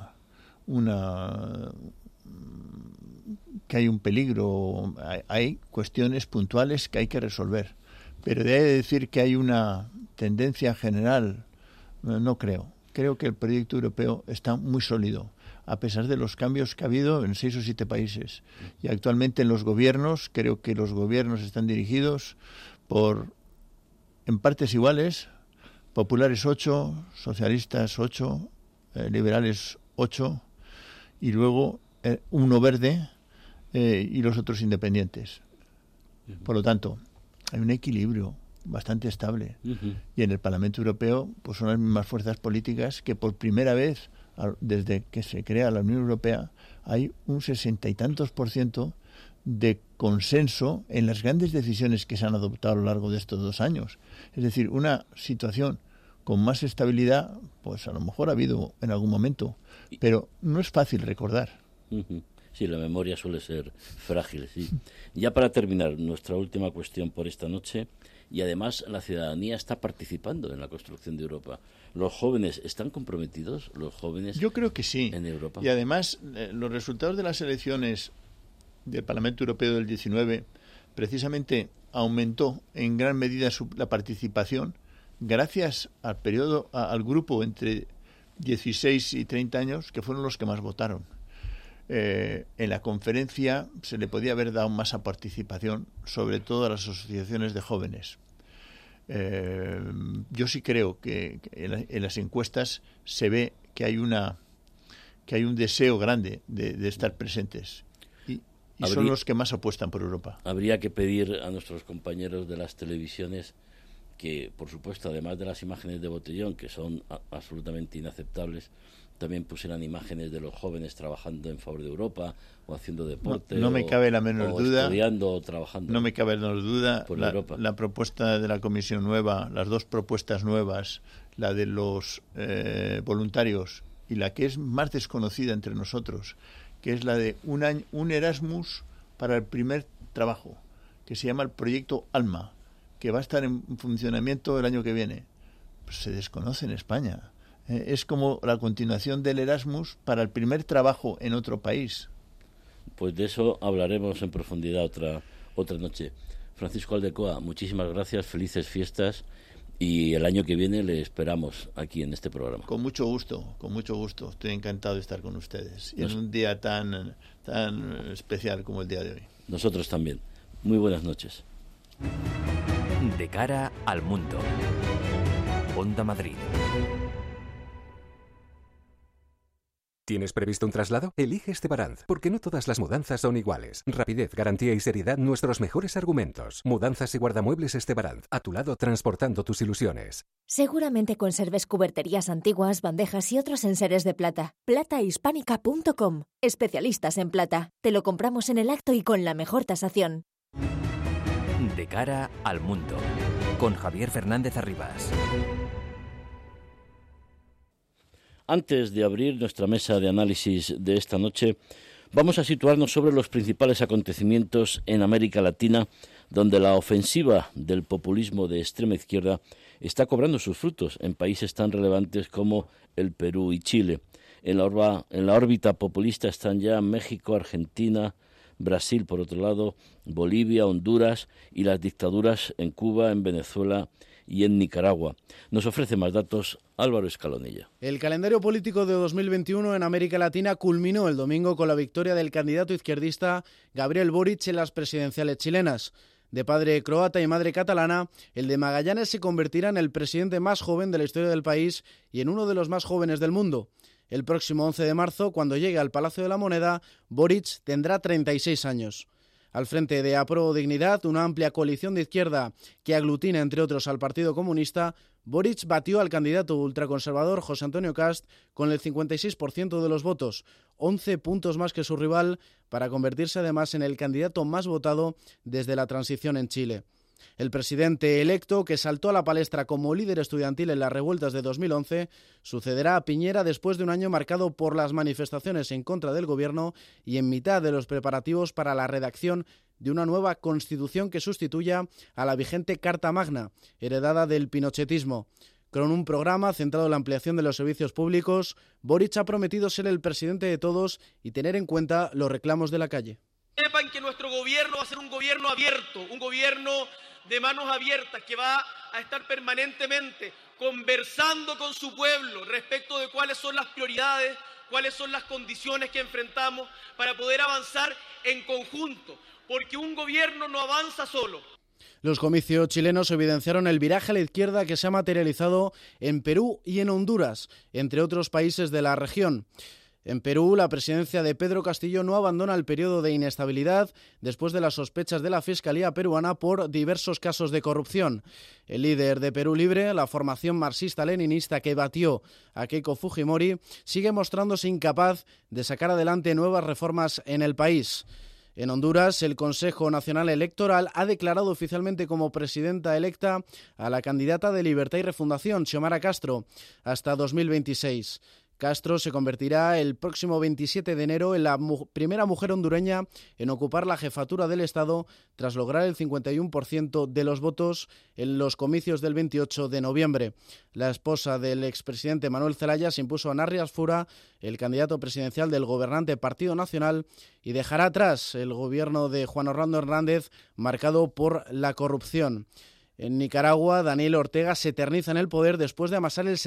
que hay un peligro. Hay cuestiones puntuales que hay que resolver. Pero de ahí decir que hay una tendencia general, no creo. Creo que el proyecto europeo está muy sólido, a pesar de los cambios que ha habido en 6 o 7 países. Y actualmente en los gobiernos, creo que los gobiernos están dirigidos en partes iguales, populares 8, socialistas 8, liberales 8, y luego uno verde y los otros independientes. Por lo tanto, hay un equilibrio bastante estable. Y en el Parlamento Europeo pues son las mismas fuerzas políticas que por primera vez, desde que se crea la Unión Europea, hay un 60 y tantos % de consenso en las grandes decisiones que se han adoptado a lo largo de estos 2 años. Es decir, una situación con más estabilidad, pues a lo mejor ha habido en algún momento, pero no es fácil recordar. Sí, la memoria suele ser frágil, sí. Ya para terminar, nuestra última cuestión por esta noche, y además la ciudadanía está participando en la construcción de Europa. ¿Los jóvenes están comprometidos? ¿Los jóvenes? Yo creo que sí. En Europa. Y además, los resultados de las elecciones del Parlamento Europeo del 19 precisamente aumentó en gran medida la participación gracias al grupo entre 16 y 30 años, que fueron los que más votaron. En la conferencia se le podía haber dado más participación, sobre todo a las asociaciones de jóvenes. Yo sí creo que en las encuestas se ve que hay un deseo grande de estar presentes y son los que más apuestan por Europa. Habría que pedir a nuestros compañeros de las televisiones que, por supuesto, además de las imágenes de botellón, que son absolutamente inaceptables, también pusieran imágenes de los jóvenes trabajando en favor de Europa o haciendo deporte. No me cabe la menor duda. Estudiando o trabajando. No me cabe la menor duda. Por Europa. La propuesta de la Comisión nueva, las 2 propuestas nuevas, la de los voluntarios y la que es más desconocida entre nosotros, que es la de un Erasmus para el primer trabajo, que se llama el proyecto ALMA, que va a estar en funcionamiento el año que viene. Pues se desconoce en España. Es como la continuación del Erasmus para el primer trabajo en otro país. Pues de eso hablaremos en profundidad otra noche. Francisco Aldecoa, muchísimas gracias, felices fiestas, y el año que viene le esperamos aquí en este programa. Con mucho gusto. Estoy encantado de estar con ustedes y en un día tan especial como el día de hoy. Nosotros también. Muy buenas noches. De cara al mundo. Onda Madrid. ¿Tienes previsto un traslado? Elige Estebaranz, porque no todas las mudanzas son iguales. Rapidez, garantía y seriedad, nuestros mejores argumentos. Mudanzas y guardamuebles Estebaranz, a tu lado transportando tus ilusiones. Seguramente conserves cuberterías antiguas, bandejas y otros enseres de plata. Platahispánica.com. Especialistas en plata. Te lo compramos en el acto y con la mejor tasación. De cara al mundo. Con Javier Fernández Arribas. Antes de abrir nuestra mesa de análisis de esta noche, vamos a situarnos sobre los principales acontecimientos en América Latina, donde la ofensiva del populismo de extrema izquierda está cobrando sus frutos en países tan relevantes como el Perú y Chile. En la órbita populista están ya México, Argentina, Brasil, por otro lado, Bolivia, Honduras y las dictaduras en Cuba, en Venezuela y en Nicaragua. Nos ofrece más datos Álvaro Escalonilla. El calendario político de 2021 en América Latina culminó el domingo con la victoria del candidato izquierdista Gabriel Boric en las presidenciales chilenas. De padre croata y madre catalana, el de Magallanes se convertirá en el presidente más joven de la historia del país y en uno de los más jóvenes del mundo. El próximo 11 de marzo, cuando llegue al Palacio de la Moneda, Boric tendrá 36 años. Al frente de Apro Dignidad, una amplia coalición de izquierda que aglutina, entre otros, al Partido Comunista, Boric batió al candidato ultraconservador José Antonio Cast con el 56% de los votos, 11 puntos más que su rival, para convertirse además en el candidato más votado desde la transición en Chile. El presidente electo, que saltó a la palestra como líder estudiantil en las revueltas de 2011, sucederá a Piñera después de un año marcado por las manifestaciones en contra del gobierno y en mitad de los preparativos para la redacción de una nueva constitución que sustituya a la vigente Carta Magna, heredada del pinochetismo. Con un programa centrado en la ampliación de los servicios públicos, Boric ha prometido ser el presidente de todos y tener en cuenta los reclamos de la calle. Sepan que nuestro gobierno va a ser un gobierno abierto, un gobierno de manos abiertas, que va a estar permanentemente conversando con su pueblo respecto de cuáles son las prioridades, cuáles son las condiciones que enfrentamos para poder avanzar en conjunto, porque un gobierno no avanza solo. Los comicios chilenos evidenciaron el viraje a la izquierda que se ha materializado en Perú y en Honduras, entre otros países de la región. En Perú, la presidencia de Pedro Castillo no abandona el periodo de inestabilidad después de las sospechas de la Fiscalía peruana por diversos casos de corrupción. El líder de Perú Libre, la formación marxista-leninista que batió a Keiko Fujimori, sigue mostrándose incapaz de sacar adelante nuevas reformas en el país. En Honduras, el Consejo Nacional Electoral ha declarado oficialmente como presidenta electa a la candidata de Libertad y Refundación, Xiomara Castro, hasta 2026. Castro se convertirá el próximo 27 de enero en la primera mujer hondureña en ocupar la jefatura del Estado tras lograr el 51% de los votos en los comicios del 28 de noviembre. La esposa del expresidente Manuel Zelaya se impuso a Narri Asfura, el candidato presidencial del gobernante Partido Nacional, y dejará atrás el gobierno de Juan Orlando Hernández marcado por la corrupción. En Nicaragua, Daniel Ortega se eterniza en el poder después de amasar el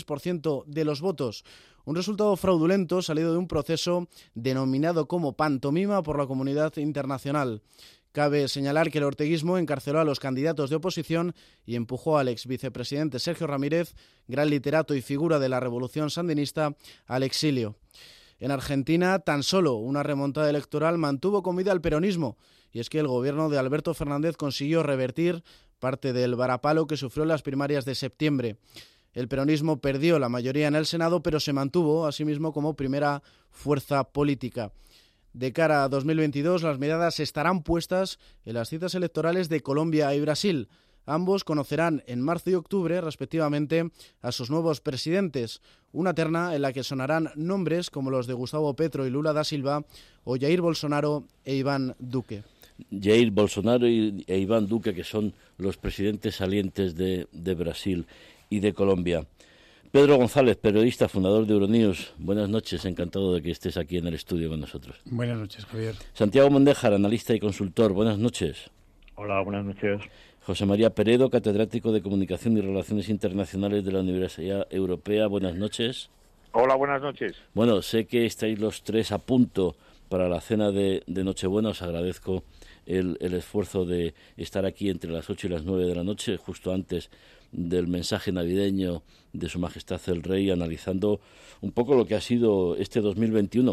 76% de los votos, un resultado fraudulento salido de un proceso denominado como pantomima por la comunidad internacional. Cabe señalar que el orteguismo encarceló a los candidatos de oposición y empujó al ex vicepresidente Sergio Ramírez, gran literato y figura de la revolución sandinista, al exilio. En Argentina, tan solo una remontada electoral mantuvo con vida al peronismo, y es que el gobierno de Alberto Fernández consiguió revertir parte del varapalo que sufrió en las primarias de septiembre. El peronismo perdió la mayoría en el Senado, pero se mantuvo asimismo como primera fuerza política. De cara a 2022, las miradas estarán puestas en las citas electorales de Colombia y Brasil. Ambos conocerán en marzo y octubre, respectivamente, a sus nuevos presidentes, una terna en la que sonarán nombres como los de Gustavo Petro y Lula da Silva o Jair Bolsonaro e Iván Duque. Jair Bolsonaro e Iván Duque, que son los presidentes salientes de Brasil y de Colombia. Pedro González, periodista, fundador de Euronews. Buenas noches, encantado de que estés aquí en el estudio con nosotros. Buenas noches, Javier. Santiago Mondéjar, analista y consultor. Buenas noches. Hola, buenas noches. José María Peredo, catedrático de Comunicación y Relaciones Internacionales de la Universidad Europea. Buenas noches. Hola, buenas noches. Bueno, sé que estáis los tres a punto para la cena de Nochebuena. Os agradezco el esfuerzo de estar aquí entre las 8 y las 9 de la noche, justo antes del mensaje navideño de Su Majestad el Rey, analizando un poco lo que ha sido este 2021.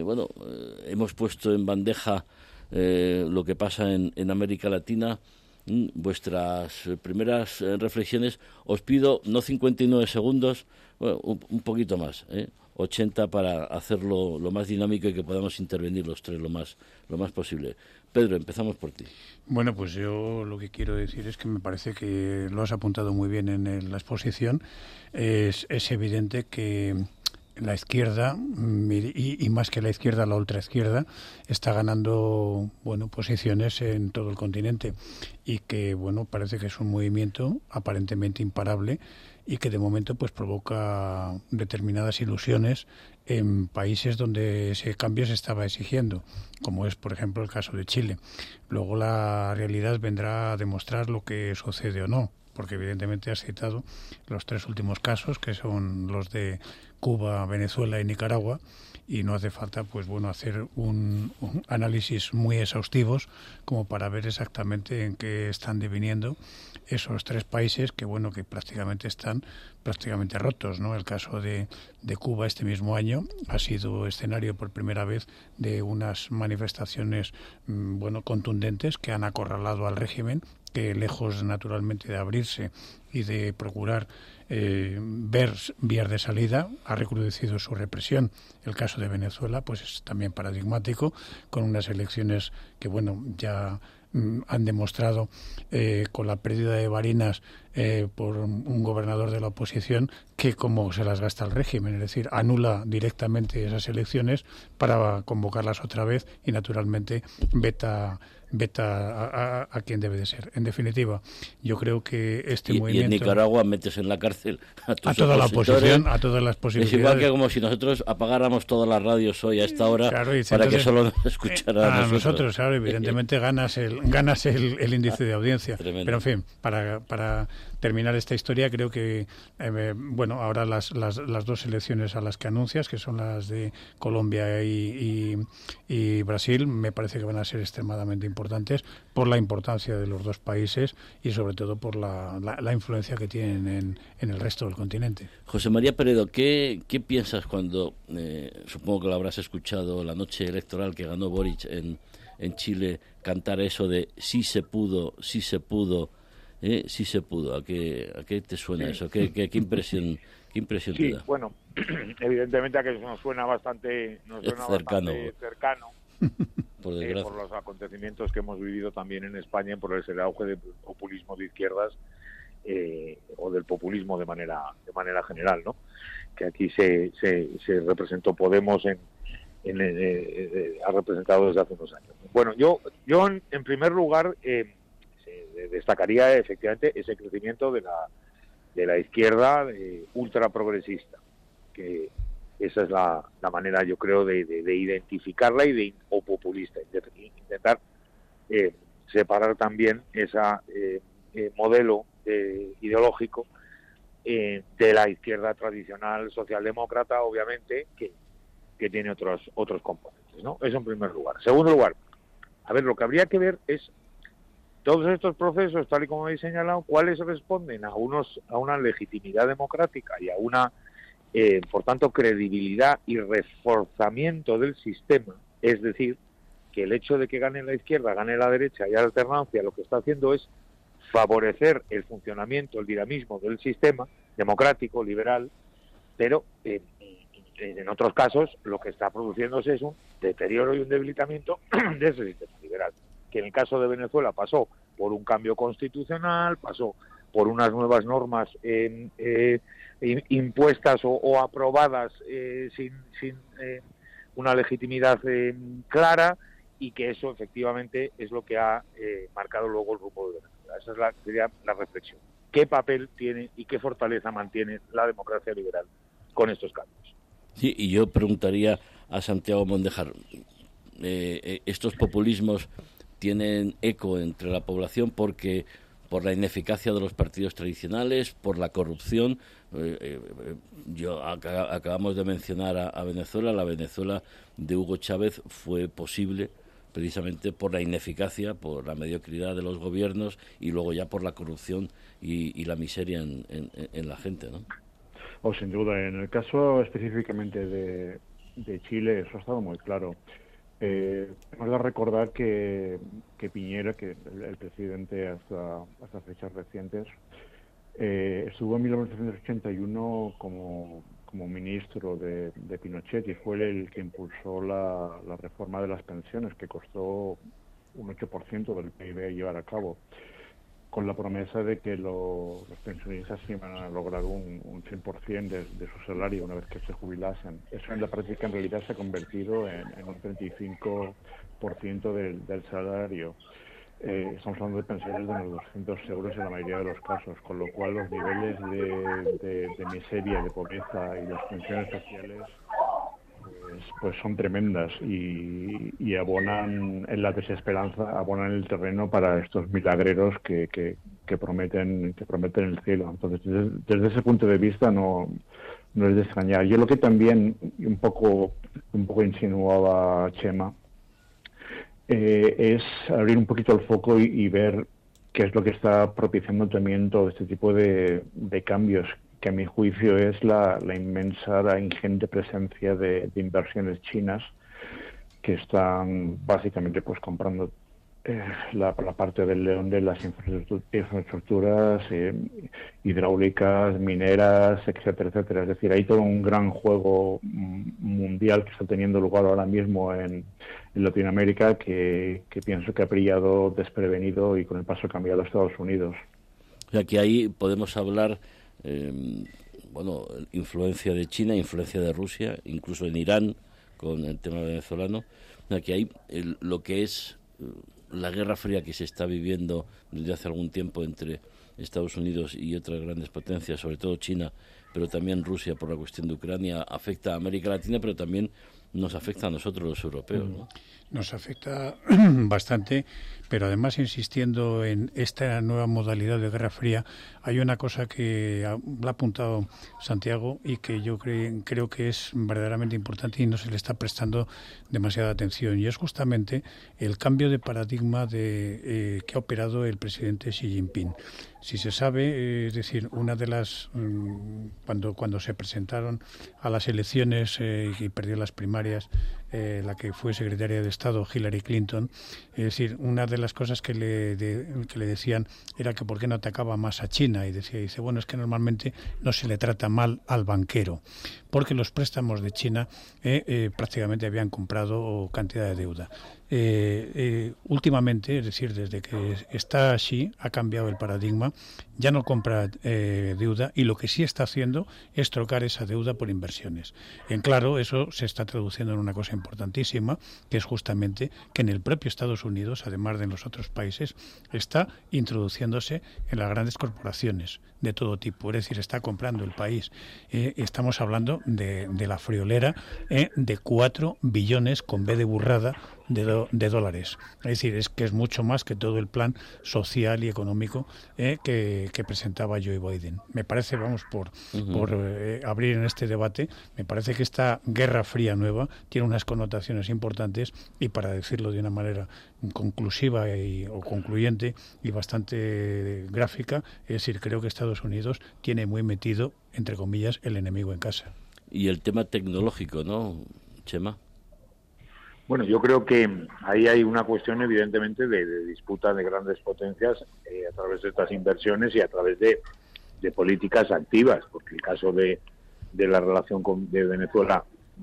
Hemos puesto en bandeja lo que pasa en América Latina. Vuestras primeras reflexiones. Os pido no 59 segundos, un poquito más, 80 para hacerlo lo más dinámico y que podamos intervenir los tres lo más posible. Pedro, empezamos por ti. Bueno, pues yo lo que quiero decir es que me parece que lo has apuntado muy bien en la exposición. Es evidente que la izquierda, y más que la izquierda, la ultraizquierda, está ganando posiciones en todo el continente y que parece que es un movimiento aparentemente imparable y que de momento pues provoca determinadas ilusiones en países donde ese cambio se estaba exigiendo, como es por ejemplo el caso de Chile. Luego la realidad vendrá a demostrar lo que sucede o no, porque evidentemente has citado los tres últimos casos, que son los de Cuba, Venezuela y Nicaragua, y no hace falta hacer un análisis muy exhaustivos como para ver exactamente en qué están deviniendo esos tres países que prácticamente están rotos, ¿no? El caso de Cuba este mismo año ha sido escenario por primera vez de unas manifestaciones contundentes que han acorralado al régimen, que lejos naturalmente de abrirse y de procurar ver vías de salida, ha recrudecido su represión. El caso de Venezuela pues es también paradigmático, con unas elecciones que ya han demostrado con la pérdida de Barinas por un gobernador de la oposición que cómo se las gasta el régimen, es decir, anula directamente esas elecciones para convocarlas otra vez y naturalmente veta a quien debe de ser. En definitiva, yo creo que este movimiento... Y en Nicaragua metes en la cárcel a toda la oposición, a todas las posibilidades. Es igual que como si nosotros apagáramos todas las radios hoy a esta hora, claro, para que solo nos escuchara a nosotros. Claro, evidentemente ganas el índice de audiencia. Tremendo. Pero en fin, para terminar esta historia. Creo que, ahora las dos elecciones a las que anuncias, que son las de Colombia y Brasil, me parece que van a ser extremadamente importantes por la importancia de los dos países y sobre todo por la influencia que tienen en el resto del continente. José María Peredo, ¿qué piensas cuando, supongo que lo habrás escuchado la noche electoral que ganó Boric en Chile, cantar eso de sí se pudo, sí se pudo, sí se pudo? ¿A qué te suena eso? ¿Qué impresión te da? Bueno, evidentemente a que nos suena bastante cercano. Por los acontecimientos que hemos vivido también en España, por el auge del populismo de izquierdas o del populismo de manera general, ¿no? Que aquí se representó Podemos ha representado desde hace unos años. Bueno, yo en primer lugar destacaría efectivamente ese crecimiento de la izquierda ultra progresista, que esa es la manera, yo creo, de identificarla o populista, intentar separar también ese modelo ideológico de la izquierda tradicional socialdemócrata, obviamente, que tiene otros componentes, ¿no? Eso en primer lugar. Segundo lugar, lo que habría que ver es todos estos procesos, tal y como habéis señalado, cuáles responden a una legitimidad democrática y a una, por tanto, credibilidad y reforzamiento del sistema. Es decir, que el hecho de que gane la izquierda, gane la derecha y haya alternancia, lo que está haciendo es favorecer el funcionamiento, el dinamismo del sistema democrático, liberal, pero en otros casos lo que está produciéndose es un deterioro y un debilitamiento de ese sistema liberal, que en el caso de Venezuela pasó por un cambio constitucional, pasó por unas nuevas normas impuestas o aprobadas sin una legitimidad clara, y que eso efectivamente es lo que ha marcado luego el rumbo de Venezuela. Esa sería la reflexión. ¿Qué papel tiene y qué fortaleza mantiene la democracia liberal con estos cambios? Sí, y yo preguntaría a Santiago Mondejar, ¿estos populismos tienen eco entre la población porque por la ineficacia de los partidos tradicionales, por la corrupción? Acabamos de mencionar a Venezuela. La Venezuela de Hugo Chávez fue posible precisamente por la ineficacia, por la mediocridad de los gobiernos y luego ya por la corrupción y la miseria en la gente, ¿no? Sin duda. En el caso específicamente de Chile, eso ha estado muy claro. Hemos de recordar que Piñera, que el presidente hasta fechas recientes, estuvo en 1981 como ministro de Pinochet, y fue el que impulsó la reforma de las pensiones, que costó un 8% del PIB llevar a cabo, con la promesa de que los pensionistas iban a lograr un 100% de su salario una vez que se jubilasen. Eso en la práctica en realidad se ha convertido en un 35% del salario. Estamos hablando de pensiones de unos 200 euros en la mayoría de los casos, con lo cual los niveles de miseria, de pobreza y las pensiones sociales pues son tremendas y abonan en la desesperanza, abonan el terreno para estos milagreros que prometen el cielo. Entonces, desde ese punto de vista no es de extrañar. Yo lo que también un poco insinuaba Chema es abrir un poquito el foco y ver qué es lo que está propiciando también todo este tipo de cambios, que a mi juicio es la inmensa, la ingente presencia de inversiones chinas que están básicamente pues comprando la parte del león de las infraestructuras hidráulicas, mineras, etcétera, etcétera. Es decir, hay todo un gran juego mundial que está teniendo lugar ahora mismo en Latinoamérica que pienso que ha brillado desprevenido y con el paso cambiado a Estados Unidos. O sea, que ahí podemos hablar, influencia de China, influencia de Rusia, incluso en Irán con el tema venezolano. O sea, que hay lo que es la Guerra Fría que se está viviendo desde hace algún tiempo entre Estados Unidos y otras grandes potencias, sobre todo China, pero también Rusia por la cuestión de Ucrania, afecta a América Latina, pero también nos afecta a nosotros los europeos, ¿no? Nos afecta bastante, pero además insistiendo en esta nueva modalidad de Guerra Fría, hay una cosa que ha apuntado Santiago y que yo creo que es verdaderamente importante y no se le está prestando demasiada atención, y es justamente el cambio de paradigma que ha operado el presidente Xi Jinping. Si se sabe, es decir, una de las cuando se presentaron a las elecciones y perdió las primarias, la que fue secretaria de Estado, Hillary Clinton, es decir, una de las cosas que le decían era que por qué no atacaba más a China, y dice, bueno, es que normalmente no se le trata mal al banquero, porque los préstamos de China prácticamente habían comprado cantidad de deuda. Últimamente, es decir, desde que está Xi, ha cambiado el paradigma, ya no compra deuda, y lo que sí está haciendo es trocar esa deuda por inversiones. En claro, eso se está traduciendo en una cosa importantísima, que es justamente que en el propio Estados Unidos, además de en los otros países, está introduciéndose en las grandes corporaciones de todo tipo, es decir, está comprando el país. Estamos hablando de la friolera de 4 billones con B de burrada de dólares. Es decir, es que es mucho más que todo el plan social y económico que presentaba Joe Biden. Me parece, vamos, por abrir en este debate, me parece que esta Guerra Fría nueva tiene unas connotaciones importantes, y para decirlo de una manera conclusiva o concluyente y bastante gráfica, es decir, creo que Estados Unidos tiene muy metido, entre comillas, el enemigo en casa. Y el tema tecnológico, ¿no, Chema? Bueno, yo creo que ahí hay una cuestión evidentemente de disputa de grandes potencias a través de estas inversiones y a través de políticas activas, porque el caso de la relación de Venezuela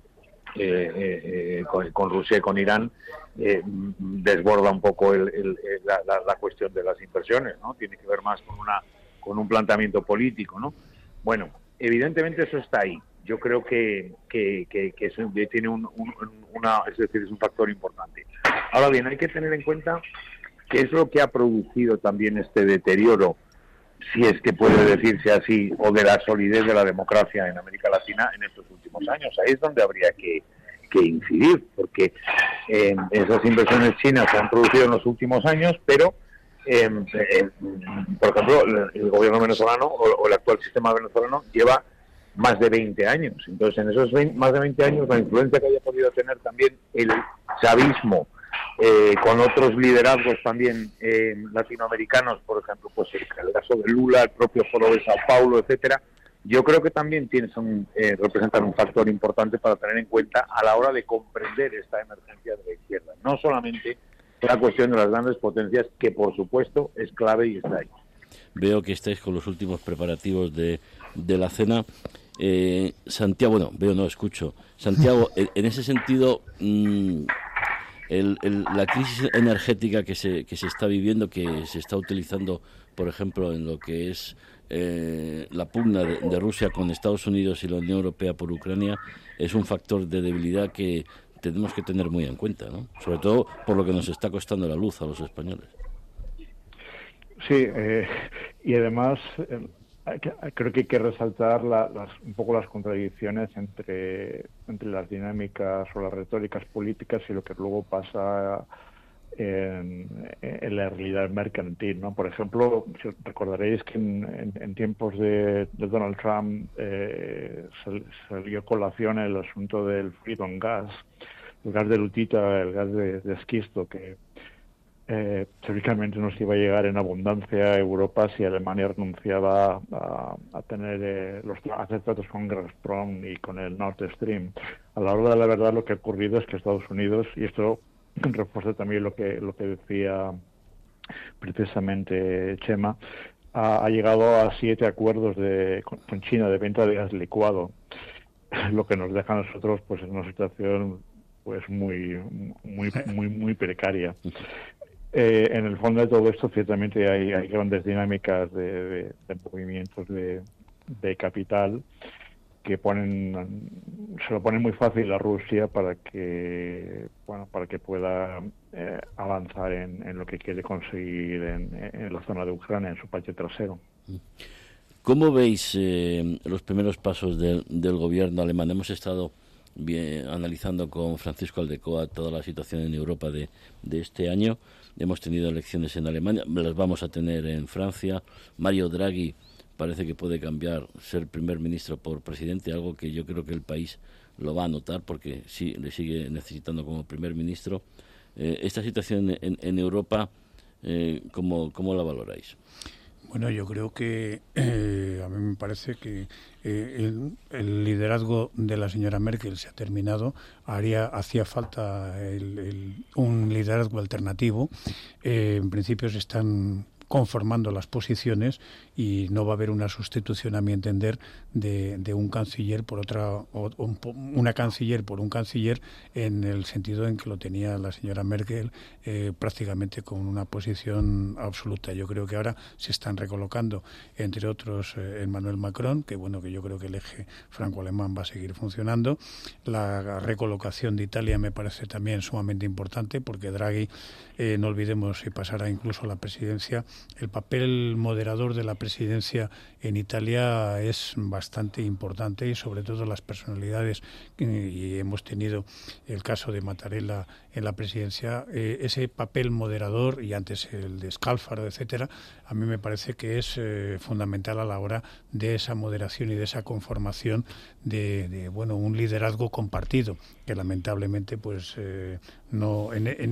con Rusia y con Irán desborda un poco la cuestión de las inversiones, ¿no? Tiene que ver más con un planteamiento político, ¿no? Bueno, evidentemente eso está ahí. Yo creo que eso tiene es un factor importante. Ahora bien, hay que tener en cuenta que es lo que ha producido también este deterioro, si es que puede decirse así, o de la solidez de la democracia en América Latina en estos últimos años. Ahí es donde habría que incidir, porque esas inversiones chinas se han producido en los últimos años, pero por ejemplo, el gobierno venezolano o el actual sistema venezolano lleva más de 20 años. Entonces, en esos más de 20 años, la influencia que haya podido tener también el chavismo con otros liderazgos también latinoamericanos, por ejemplo, pues el caso de Lula, el propio Foro de Sao Paulo, etcétera, yo creo que también representan un factor importante para tener en cuenta a la hora de comprender esta emergencia de la izquierda. No solamente la cuestión de las grandes potencias, que por supuesto es clave y está ahí. Veo que estáis con los últimos preparativos de la cena. Santiago, escucho. Santiago, en ese sentido, la crisis energética que se está viviendo, que se está utilizando, por ejemplo, en lo que es la pugna de Rusia con Estados Unidos y la Unión Europea por Ucrania, es un factor de debilidad que tenemos que tener muy en cuenta, ¿no? Sobre todo por lo que nos está costando la luz a los españoles. Sí, y además creo que hay que resaltar un poco las contradicciones entre las dinámicas o las retóricas políticas y lo que luego pasa en la realidad mercantil, ¿no? Por ejemplo, si recordaréis que en tiempos de Donald Trump salió a colación el asunto del Freedom Gas, el gas de lutita, el gas de esquisto, que teóricamente nos iba a llegar en abundancia a Europa si Alemania renunciaba a tener hacer tratos con Gazprom y con el Nord Stream. A la hora de la verdad, lo que ha ocurrido es que Estados Unidos, y esto refuerza también lo que decía precisamente Chema, ha llegado a 7 acuerdos con China de venta de gas licuado, lo que nos deja a nosotros pues en una situación pues muy precaria. En el fondo de todo esto, ciertamente hay grandes dinámicas de movimientos de capital que se lo ponen muy fácil a Rusia para que pueda avanzar en lo que quiere conseguir en la zona de Ucrania, en su patio trasero. ¿Cómo veis los primeros pasos del gobierno alemán? Hemos estado analizando con Francisco Aldecoa toda la situación en Europa de este año. hemos tenido elecciones en Alemania, las vamos a tener en Francia. Mario Draghi parece que puede cambiar, ser primer ministro por presidente, algo que yo creo que el país lo va a notar porque sí le sigue necesitando como primer ministro. Esta situación en Europa, ¿cómo la valoráis? Bueno, yo creo que a mí me parece que el liderazgo de la señora Merkel se ha terminado. Hacía falta un liderazgo alternativo. En principio se están conformando las posiciones y no va a haber una sustitución, a mi entender, de un canciller por una canciller por un canciller, en el sentido en que lo tenía la señora Merkel prácticamente con una posición absoluta. Yo creo que ahora se están recolocando, entre otros, Emmanuel Macron, que yo creo que el eje franco-alemán va a seguir funcionando. La recolocación de Italia me parece también sumamente importante, porque Draghi, no olvidemos, si pasara incluso a la presidencia, el papel moderador de la presidencia en Italia es bastante importante, y sobre todo las personalidades, y hemos tenido el caso de Mattarella en la presidencia, ese papel moderador, y antes el de Scalfaro, etcétera, a mí me parece que es fundamental a la hora de esa moderación y de esa conformación de un liderazgo compartido, que lamentablemente no en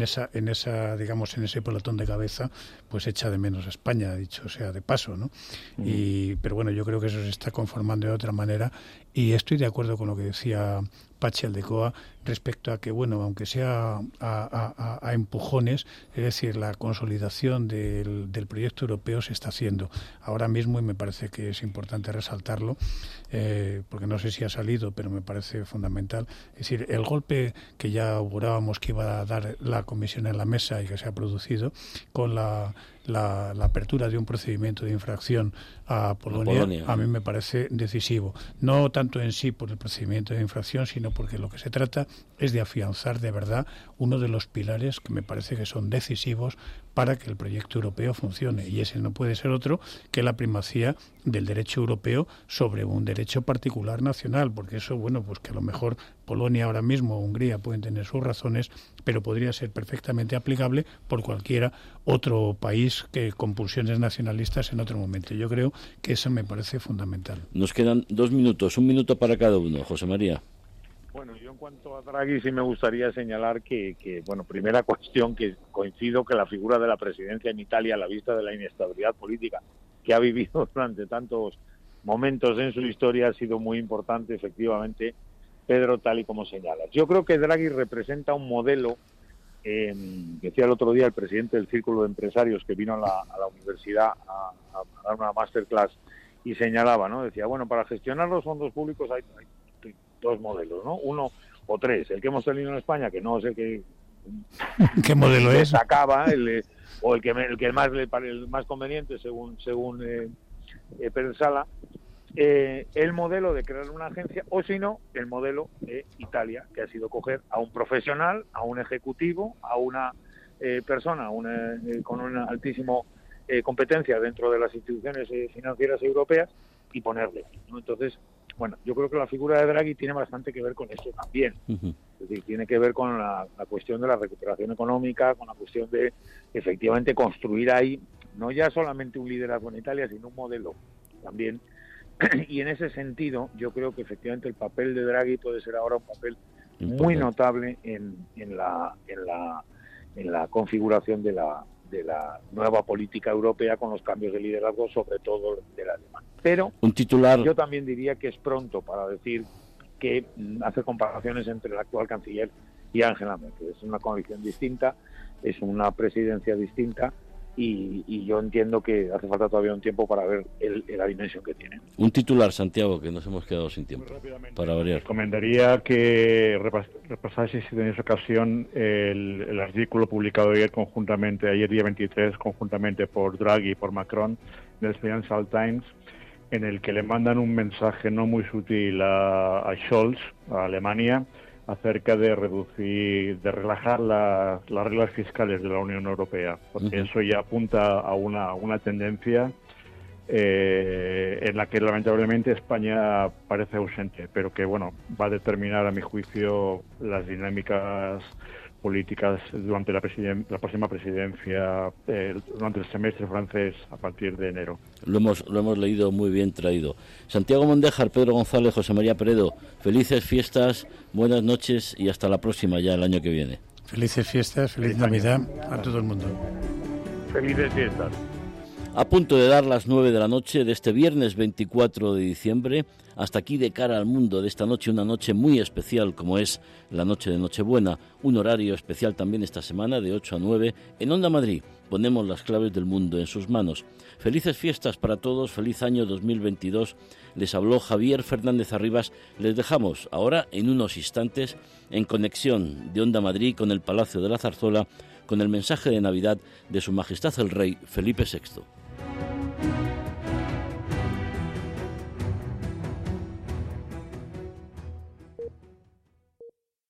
ese pelotón de cabeza pues echa de menos a España, dicho sea de paso, ¿no? Pero bueno, yo creo que eso se está conformando de otra manera, y estoy de acuerdo con lo que decía Patxi Aldecoa respecto a que, aunque sea a empujones, es decir, la consolidación del proyecto europeo se está haciendo ahora mismo, y me parece que es importante resaltarlo, porque no sé si ha salido, pero me parece fundamental. Es decir, el golpe que ya augurábamos que iba a dar la Comisión en la mesa y que se ha producido con la apertura de un procedimiento de infracción a Polonia, a mí me parece decisivo. No tanto en sí por el procedimiento de infracción, sino porque lo que se trata es de afianzar de verdad uno de los pilares que me parece que son decisivos para que el proyecto europeo funcione, y ese no puede ser otro que la primacía del derecho europeo sobre un derecho particular nacional, porque eso, que a lo mejor Polonia ahora mismo o Hungría pueden tener sus razones, pero podría ser perfectamente aplicable por cualquiera otro país que con pulsiones nacionalistas en otro momento. Yo creo que eso me parece fundamental. Nos quedan 2 minutos, 1 minuto para cada uno. José María. Bueno, yo en cuanto a Draghi sí me gustaría señalar que primera cuestión, que coincido que la figura de la presidencia en Italia, a la vista de la inestabilidad política que ha vivido durante tantos momentos en su historia, ha sido muy importante, efectivamente, Pedro, tal y como señalas. Yo creo que Draghi representa un modelo, decía el otro día el presidente del Círculo de Empresarios, que vino a la universidad a dar una masterclass, y señalaba, ¿no? Decía, para gestionar los fondos públicos hay 2 modelos, ¿no? 1 o 3. El que hemos tenido en España, que no sé qué modelo es, sacaba, o el más conveniente según Pedro Sala, el modelo de crear una agencia, o si no, el modelo de Italia, que ha sido coger a un profesional, a un ejecutivo, a una persona con una altísima competencia dentro de las instituciones financieras europeas, y ponerle, ¿no? Entonces, yo creo que la figura de Draghi tiene bastante que ver con eso también. Es decir, tiene que ver con la cuestión de la recuperación económica, con la cuestión de efectivamente construir ahí no ya solamente un liderazgo en Italia, sino un modelo también. Y en ese sentido, yo creo que efectivamente el papel de Draghi puede ser ahora un papel muy notable en la configuración de la nueva política europea, con los cambios de liderazgo, sobre todo del alemán. Pero un titular. Yo también diría que es pronto para decir que hacer comparaciones entre el actual canciller y Angela Merkel. Es una coalición distinta, es una presidencia distinta, y yo entiendo que hace falta todavía un tiempo para ver la dimensión que tiene. Un titular, Santiago, que nos hemos quedado sin tiempo, para variar. Recomendaría que repasaseis, si tenéis ocasión, el artículo publicado ayer día 23, conjuntamente por Draghi y por Macron, en el Financial Times, en el que le mandan un mensaje no muy sutil a Scholz, a Alemania, acerca de relajar las reglas fiscales de la Unión Europea, porque eso ya apunta a una tendencia en la que lamentablemente España parece ausente, pero que va a determinar, a mi juicio, las dinámicas políticas durante la próxima presidencia, durante el semestre francés a partir de enero. Lo hemos leído muy bien traído. Santiago Mondéjar, Pedro González, José María Peredo, felices fiestas, buenas noches y hasta la próxima ya el año que viene. Felices fiestas, feliz Navidad a todo el mundo. Felices fiestas. A punto de dar las 9 de la noche de este viernes 24 de diciembre, hasta aquí De cara al mundo de esta noche, una noche muy especial como es la noche de Nochebuena, un horario especial también esta semana de 8 a 9 en Onda Madrid. Ponemos las claves del mundo en sus manos. Felices fiestas para todos, feliz año 2022. Les habló Javier Fernández Arribas. Les dejamos ahora en unos instantes en conexión de Onda Madrid con el Palacio de la Zarzuela con el mensaje de Navidad de Su Majestad el Rey Felipe VI.